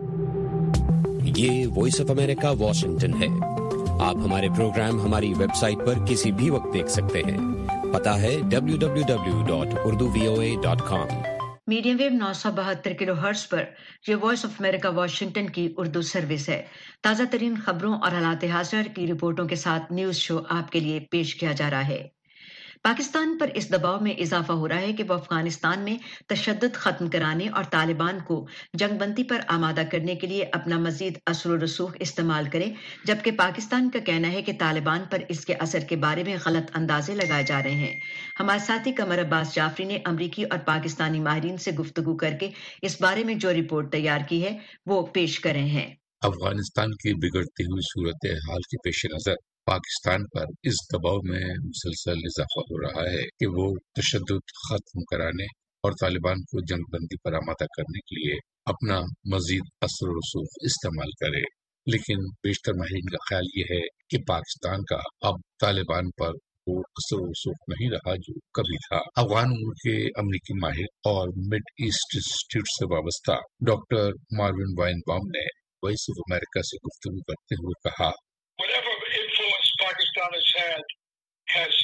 [SPEAKER 20] ये वॉइस ऑफ अमेरिका वाशिंगटन है। आप हमारे प्रोग्राम हमारी वेबसाइट पर किसी भी वक्त देख सकते हैं। पता है www.urduvoa.com।
[SPEAKER 3] मीडियम वेव 972 किलोहर्ट्ज पर यह वॉइस ऑफ अमेरिका वाशिंगटन की उर्दू सर्विस है। ताज़ा तरीन खबरों और हालात हाज़िर की रिपोर्टों के साथ न्यूज शो आपके लिए पेश किया जा रहा है। पाकिस्तान पर इस दबाव में इजाफा हो रहा है कि वो अफगानिस्तान में तशद्दुद खत्म कराने और तालिबान को जंगबंदी पर आमादा करने के लिए अपना मजीद असर व रसूख इस्तेमाल करे, जबकि पाकिस्तान का कहना है कि तालिबान पर इसके असर के बारे में गलत अंदाजे लगाए जा रहे हैं। हमारे साथी कमर अब्बास जाफरी ने अमरीकी और पाकिस्तानी माहिरीन से गुफ्तगू करके इस बारे में जो रिपोर्ट तैयार की है वो पेश कर रहे हैं।
[SPEAKER 4] अफगानिस्तान की बिगड़ती हुई सूरत हाल के पेश नजर पाकिस्तान पर इस दबाव में मुसलसल इजाफा हो रहा है कि वो तशद्दुद खत्म कराने और तालिबान को जंगबंदी पर आमादा करने के लिए अपना मजीद असर व रसूख इस्तेमाल करे। लेकिन बेशतर माहिरीन का ख्याल ये है कि पाकिस्तान का अब तालिबान पर वो कसर वसूख नहीं रहा जो कभी था। अफगान उम्र के अमरीकी माहिर और मिड ईस्ट इंस्टीट्यूट से वाबस्ता डॉक्टर मार्विन वाइनबाउम ने वॉइस ऑफ अमेरिका से गुफ्तगू करते हुए कहा,
[SPEAKER 21] Whatever influence Pakistan has had has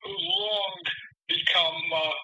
[SPEAKER 21] long become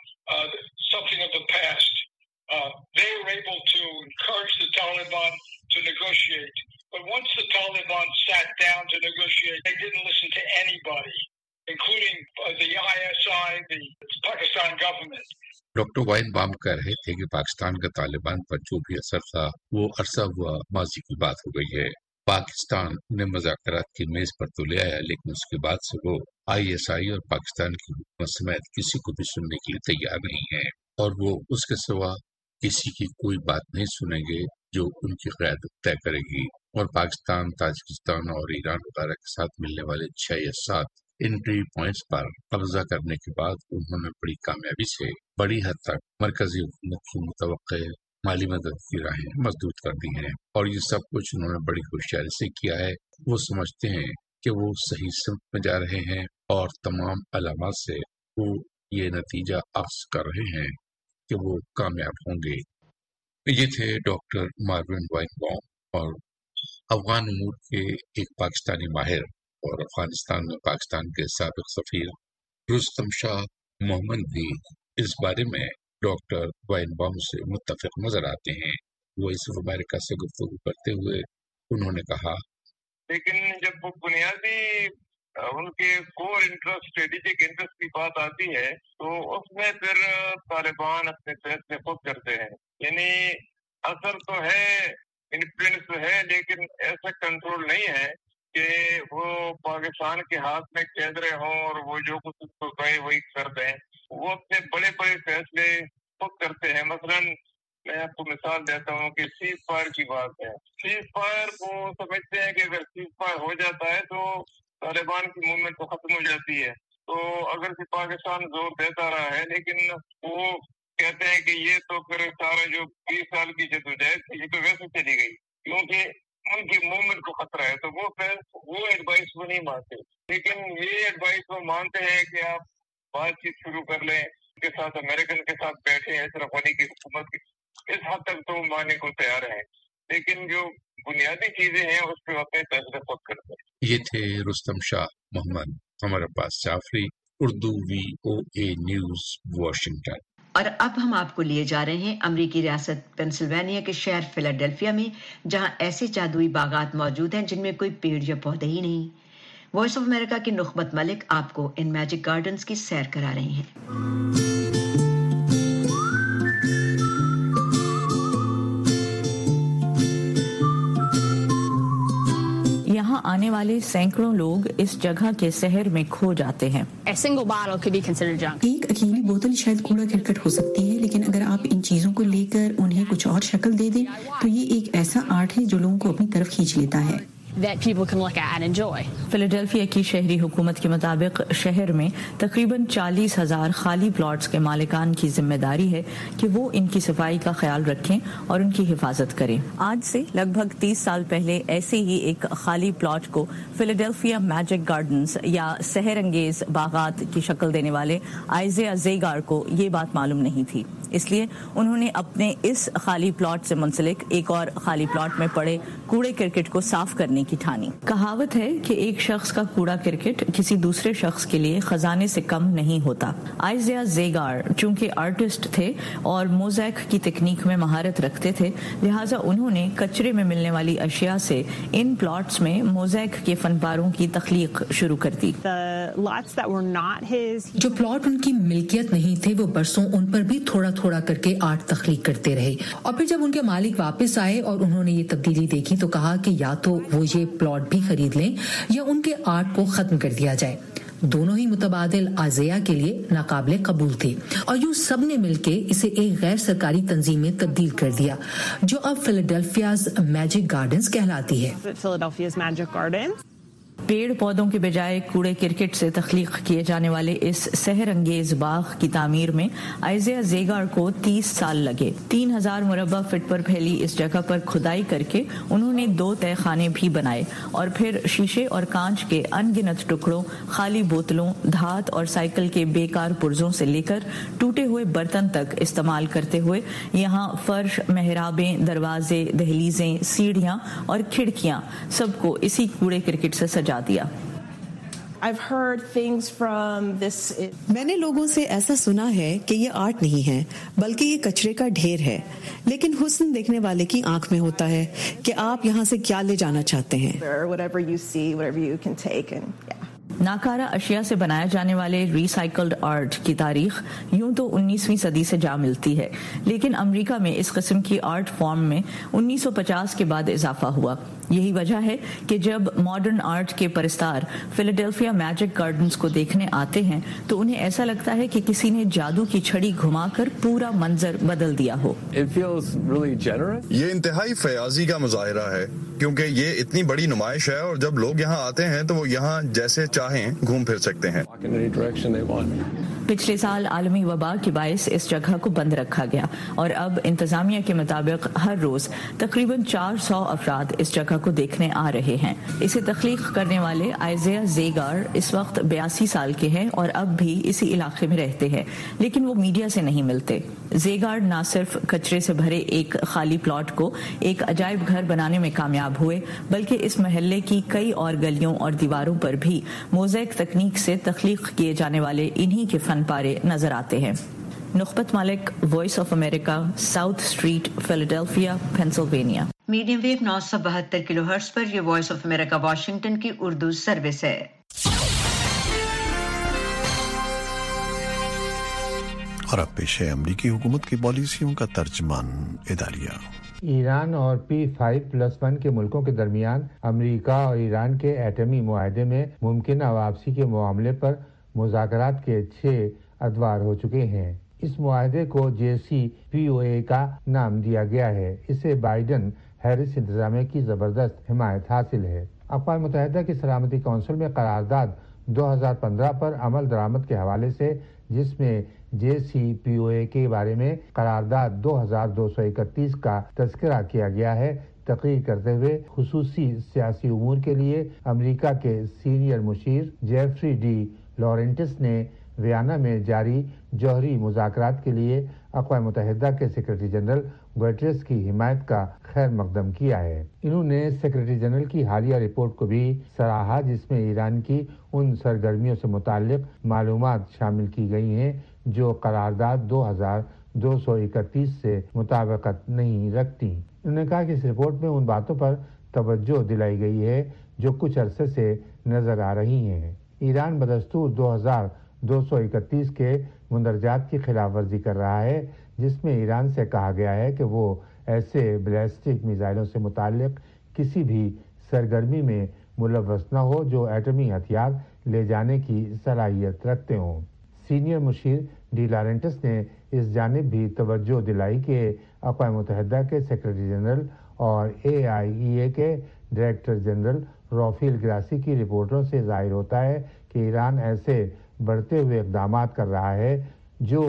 [SPEAKER 21] something of the past. They were able to encourage the Taliban to negotiate. But once the Taliban sat down to negotiate, they didn't listen to anybody, including the ISI, the Pakistan government.
[SPEAKER 4] Doctor Weinbaum कह रहे थे कि पाकिस्तान का तालिबान पर जो भी असर था वो अरसा हुआ माजी की बात हो गई है। पाकिस्तान ने मुज़ाकरात की मेज पर तो ले आया, लेकिन उसके बाद से वो ISI और पाकिस्तान की हुकूमत समेत किसी को भी सुनने के लिए तैयार नहीं है और वो उसके सिवा किसी की कोई बात नहीं सुनेंगे जो उनकी क़यादत तय करेगी। और पाकिस्तान, ताजिकिस्तान और ईरान वगैरह के साथ मिलने वाले 6 या 7 एंट्री पॉइंट्स पर कब्जा करने के बाद उन्होंने बड़ी कामयाबी से बड़ी हद तक मरकजी हुकूमत की मुतवक्के माली मदद की राहें मजबूत कर दी हैं और ये सब कुछ उन्होंने बड़ी होशियारी से किया है। वो समझते हैं कि वो सही सिमत में जा रहे हैं और तमाम अलामात से वो ये नतीजा अख्ज़ कर रहे हैं कि वो कामयाब होंगे। ये थे डॉक्टर मार्विन वाइनबाउम और अफगान उमूर के एक पाकिस्तानी माहिर और अफगानिस्तान में पाकिस्तान के साबिक सफीर रुस्तम शाह मोहम्मद भी इस बारे में डॉक्टर वाइनबाउम से मुत्तफिक नजर आते हैं। वॉइस ऑफ अमेरिका से गुफ्तगू करते हुए उन्होंने कहा,
[SPEAKER 21] लेकिन जब वो बुनियादी उनके कोर इंटरेस्ट, स्ट्रेटेजिक इंटरेस्ट की बात आती है तो उसमें फिर तालिबान अपने फैसले खुद करते हैं। यानी असर तो है, इन्फ्लुएंस तो है, लेकिन ऐसा कंट्रोल नहीं है कि वो पाकिस्तान के हाथ में केंद्र हों और वो जो कुछ उसको कहे वही कर दें। वो अपने बड़े बड़े फैसले खुद करते हैं। मसलन मैं आपको मिसाल देता हूँ कि सीज फायर की बात है। सीज फायर को समझते हैं कि अगर सीज फायर हो जाता है तो तालिबान की मूवमेंट तो खत्म हो जाती है। तो अगर कि पाकिस्तान जोर देता रहा है, लेकिन वो कहते हैं कि ये तो फिर सारा जो 20 साल की जद्दोजहद थी ये तो वैसे चली गई, क्योंकि उनकी मूवमेंट को खतरा है। तो वो एडवाइस वो नहीं मानते, लेकिन ये एडवाइस वो मानते हैं कि आप बातचीत शुरू कर लें, के साथ अमेरिकन के साथ बैठे हैं, अशरफ गनी की हुकूमत की। इस हद तक तो मानने को तैयार हैं, लेकिन जो बुनियादी चीजें हैं उस पर अपने फैसले खुद करते हैं।
[SPEAKER 4] ये थे Rustam Shah Mohammad, Amar Abbas Jafri, Urdu VOA news, Washington.
[SPEAKER 3] और अब हम आपको लिए जा रहे हैं अमरीकी रियासत पेंसिल्वेनिया के शहर फिलाडेल्फिया में, जहां ऐसे जादुई बागात मौजूद हैं जिनमें कोई पेड़ या पौधे ही नहीं। वॉइस ऑफ अमेरिका की नुखबत मलिक आपको इन मैजिक गार्डन्स की सैर करा रही हैं।
[SPEAKER 22] यहाँ आने वाले सैकड़ों लोग इस जगह के शहर में खो जाते हैं।
[SPEAKER 23] एक अकेली बोतल शायद कूड़ा करकट हो सकती है, लेकिन अगर आप इन चीजों को लेकर उन्हें कुछ और शक्ल दे दें तो ये एक ऐसा आर्ट है जो लोगों को अपनी तरफ खींच लेता है।
[SPEAKER 22] that people can look at and enjoy. Philadelphia की शहरी हुकूमत के मुताबिक शहर में तकरीबन 40,000 खाली प्लॉट्स के मालिकान की जिम्मेदारी है कि वो इनकी सफाई का ख्याल रखें और उनकी हिफाजत करें। आज से लगभग 30 साल पहले ऐसे ही एक खाली प्लॉट को फिलाडेल्फिया मैजिक गार्डन्स या सहर अंगेज बागात की शक्ल देने वाले आइज़िया ज़ेगार को ये बात मालूम नहीं थी, इसलिए उन्होंने अपने इस खाली प्लॉट से मुंसलिक एक और खाली प्लॉट में पड़े कूड़े क्रिकेट को साफ करने की ठानी। कहावत है कि एक शख्स का कूड़ा क्रिकेट किसी दूसरे शख्स के लिए खजाने से कम नहीं होता। आइज़िया ज़ेगार चूंकि आर्टिस्ट थे और मोज़ैक की तकनीक में महारत रखते थे, लिहाजा उन्होंने कचरे में मिलने वाली अशिया से इन प्लॉट्स में मोज़ैक के फनपारों की तख्लीक शुरू कर दी।
[SPEAKER 24] जो प्लॉट उनकी मिल्कियत नहीं थे वो बरसों उन पर भी थोड़ा थोड़ा करके आर्ट तख्लीक करते रहे, और फिर जब उनके मालिक वापस आए और उन्होंने ये तब्दीली देखी तो कहा कि या तो वो ये प्लॉट भी खरीद लें या उनके आर्ट को खत्म कर दिया जाए। दोनों ही मुतबादिल आज़िया के लिए नाकाबिले कबूल थे और यूं सब ने मिलके इसे एक गैर सरकारी तंजीम में तब्दील कर दिया जो अब फिलाडेल्फियाज मैजिक गार्डन्स कहलाती है।
[SPEAKER 22] पेड़ पौधों के बजाय कूड़े क्रिकेट से तख्लीक किए जाने वाले इस सहर अंगेज बाग की तामीर में आइजिया ज़ेगार को 30 साल लगे। 3000 मुरब्बा फीट पर फैली इस जगह पर खुदाई करके उन्होंने 2 तहखाने भी बनाए और फिर शीशे और कांच के अनगिनत टुकड़ों, खाली बोतलों, धात और साइकिल के बेकार पुर्जों से लेकर टूटे हुए बर्तन तक इस्तेमाल करते हुए यहाँ फर्श, मेहराबें, दरवाजे, दहलीजें, सीढ़ियाँ और खिड़कियाँ सबको इसी कूड़े क्रिकेट से सजा दिया।
[SPEAKER 1] मैंने लोगों से ऐसा सुना है कि ये आर्ट नहीं है बल्कि ये कचरे का ढेर है, लेकिन हुस्न देखने वाले की आंख में होता है कि आप यहाँ से क्या ले जाना चाहते हैं।
[SPEAKER 22] नाकारा अशिया से बनाए जाने वाले रिसाइकल्ड आर्ट की तारीख यूं तो 19वीं सदी से जा मिलती है, लेकिन अमेरिका में इस किस्म की आर्ट फॉर्म में 1950 के बाद इजाफा हुआ। यही वजह है कि जब मॉडर्न आर्ट के परस्तार फिलाडेल्फिया मैजिक गार्डन्स को देखने आते हैं तो उन्हें ऐसा लगता है कि किसी ने जादू की छड़ी घुमाकर पूरा मंजर बदल दिया हो।
[SPEAKER 2] ये इंतहाई फयाजी का मुजाहिरा है क्योंकि ये इतनी बड़ी नुमाइश है और जब लोग यहाँ आते हैं तो वो यहाँ जैसे चाहें घूम फिर सकते हैं।
[SPEAKER 22] पिछले साल आलमी वबा के बायस इस जगह को बंद रखा गया और अब इंतजामिया के मुताबिक हर रोज तकरीबन 400 अफराद इस जगह को देखने आ रहे हैं। इसे तख्लीक करने वाले आइजिया ज़ेगार इस वक्त 82 साल के हैं और अब भी इसी इलाके में रहते हैं, लेकिन वो मीडिया से नहीं मिलते। ज़ेगार न सिर्फ कचरे से भरे एक खाली प्लॉट को एक अजायब घर बनाने में कामयाब हुए, बल्कि इस महल्ले की कई और गलियों और दीवारों पर भी मोज़ेक तकनीक से तख्लीक किए जाने वाले इन्हीं के फन पारे नजर आते हैं। Nukhbat Malik, voice of America, South Street, Philadelphia, Pennsylvania.
[SPEAKER 3] Medium wave 972 kilohertz पर यह वॉइस ऑफ अमेरिका वाशिंगटन की उर्दू सर्विस है।
[SPEAKER 6] और अब पेश है अमरीकी हुकूमत की पॉलिसियों का तर्जमान इदारिया।
[SPEAKER 19] ईरान और P5+1 के मुल्कों के दरमियान अमेरिका और ईरान के एटमी मुआहदे में मुमकिन वापसी के मामले पर मुज़ाकरात के 6 अदवार हो चुके हैं। इस मुआहदे को JCPOA का नाम दिया गया है। इसे बाइडन हैरिस इंतजामिया की जबरदस्त हिमायत हासिल है। अक़वाम मुत्तहिदा की सलामती कौंसिल में करारदाद 2015 पर अमल दरामद के हवाले से, जिसमें JCPOA के बारे में करारदाद 2231 का तज़किरा किया गया है, तकरीर करते हुए खुसूसी सियासी उमूर के लिए अमेरिका के सीनियर मुशीर जेफरी डी लॉरेंटिस ने वियना में जारी जौहरी मुज़ाकरात के लिए अक़वाम मुत्तहिदा के सेक्रेटरी जनरल गुटेरेस की हिमायत का खैर मकदम किया है। इन्होंने सेक्रेटरी जनरल की हालिया रिपोर्ट को भी सराहा, जिसमें ईरान की उन सरगर्मियों से मुताल्लिक मालूमात शामिल की गई हैं जो करारदाद 2231 से मुताबिकत नहीं रखती। उन्होंने कहा कि इस रिपोर्ट में उन बातों पर तवज्जो दिलाई गई है जो कुछ अरसे से नजर आ रही हैं। ईरान बदस्तूर 2231 के मुंदरजात की खिलाफ वर्जी कर रहा है, जिसमें ईरान से कहा गया है कि वो ऐसे बैलिस्टिक मिसाइलों से मुताल्लिक किसी भी सरगर्मी में मुलव्वस न हो जो एटमी हथियार ले जाने की सलाहियत रखते हों। सीनियर मुशीर डी लॉरेंटिस ने इस जानिब भी तवज्जो दिलाई कि अक़वाम मुत्तहिदा के सेक्रेटरी जनरल और AIEA के डायरेक्टर जनरल रॉफिल ग्रासी की रिपोर्टों से जाहिर होता है कि ईरान ऐसे बढ़ते हुए इक़दाम कर रहा है जो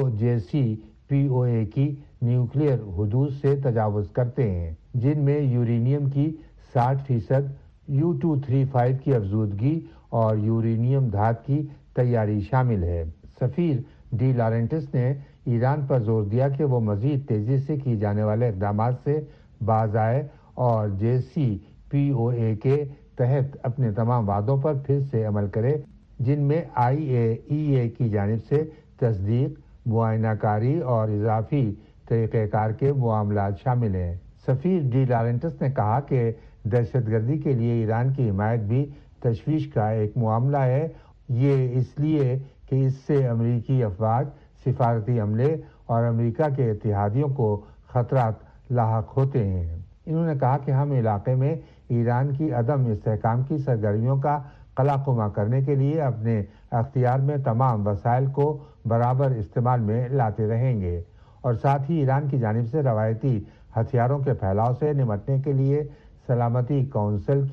[SPEAKER 19] JCPOA की न्यूक्लियर हुदूद से तजावुज़ करते हैं, जिनमें यूरेनियम की 60% U-235 की अफजूदगी और यूरेनियम धात की तैयारी शामिल है। सफ़ीर डी लॉरेंटिस ने ईरान पर जोर दिया कि वो मज़ीद तेज़ी से किए जाने वाले इक़दाम से बाज आए और JCPOA के तहत अपने तमाम वादों पर फिर से अमल करे, जिनमें IAEA की जानिब से तस्दीक, मुआयनाकारी और इजाफी तरीक़ेकार के मामलात शामिल हैं। सफ़ीर डी लॉरेंटिस ने कहा कि दहशतगर्दी के लिए ईरान की हिमायत भी तशवीश का एक मामला है। ये इसलिए कि इससे अमरीकी अफवाज, सिफारती अमले और अमेरिका के इत्तेहादियों को खतरात लाहक होते हैं। इन्होंने कहा कि हम इलाके में ईरान की अदम इस्तेहकाम की सरगर्मियों का कलाकुमा करने के लिए अपने अख्तियार में तमाम वसाइल को बराबर इस्तेमाल में लाते रहेंगे और साथ ही ईरान की जानिब से रवायती हथियारों के फैलाव से निमटने के लिए सलामती कौंसिल की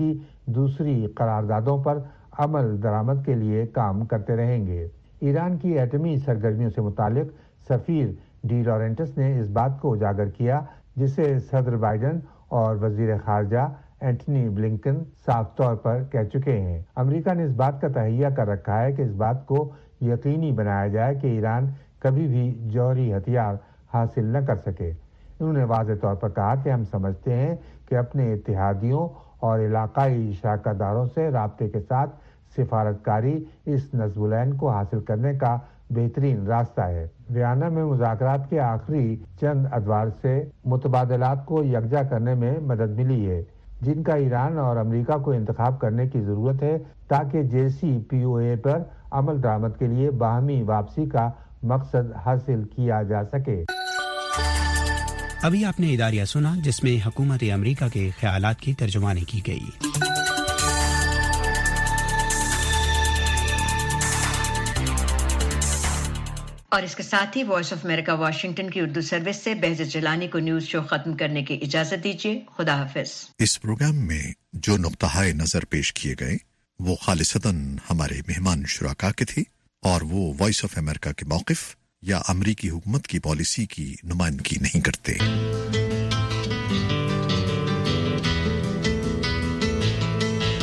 [SPEAKER 19] دوسری قراردادوں پر عمل درآمد کے لیے کام کرتے رہیں گے۔ ایران کی ایٹمی سرگرمیوں سے متعلق سفیر ڈی لارنٹس نے اس بات کو اجاگر کیا جسے صدر بائیڈن اور وزیر خارجہ اینٹنی بلنکن صاف طور پر کہہ چکے ہیں۔ امریکہ نے اس بات کا تہیہ کر رکھا ہے کہ اس بات کو یقینی بنایا جائے کہ ایران کبھی بھی جوہری ہتھیار حاصل نہ کر سکے۔ انہوں نے واضح طور پر کہا کہ ہم سمجھتے ہیں کہ اپنے اتحادیوں اور علاقائی شراکت داروں سے رابطے کے ساتھ سفارتکاری اس نصب العین کو حاصل کرنے کا بہترین راستہ ہے۔ ویانا میں مذاکرات کے آخری چند ادوار سے متبادلات کو یکجا کرنے میں مدد ملی ہے، جن کا ایران اور امریکہ کو انتخاب کرنے کی ضرورت ہے تاکہ JCPOA پر عمل درآمد کے لیے باہمی واپسی کا مقصد حاصل کیا جا سکے۔
[SPEAKER 5] ابھی آپ نے اداریہ سنا جس میں حکومت امریکہ کے خیالات کی ترجمانی کی گئی۔
[SPEAKER 3] اور اس کے ساتھ ہی وائس آف امریکہ واشنگٹن کی اردو سروس سے بہزت جیلانی کو نیوز شو ختم کرنے کی اجازت دیجیے۔ خدا حافظ۔
[SPEAKER 6] اس پروگرام میں جو نقطۂ نظر پیش کیے گئے وہ خالصتاً ہمارے مہمان شرکاء کے تھے اور وہ وائس آف امریکہ کے موقف یا امریکی حکومت کی پالیسی کی نمائندگی نہیں کرتے۔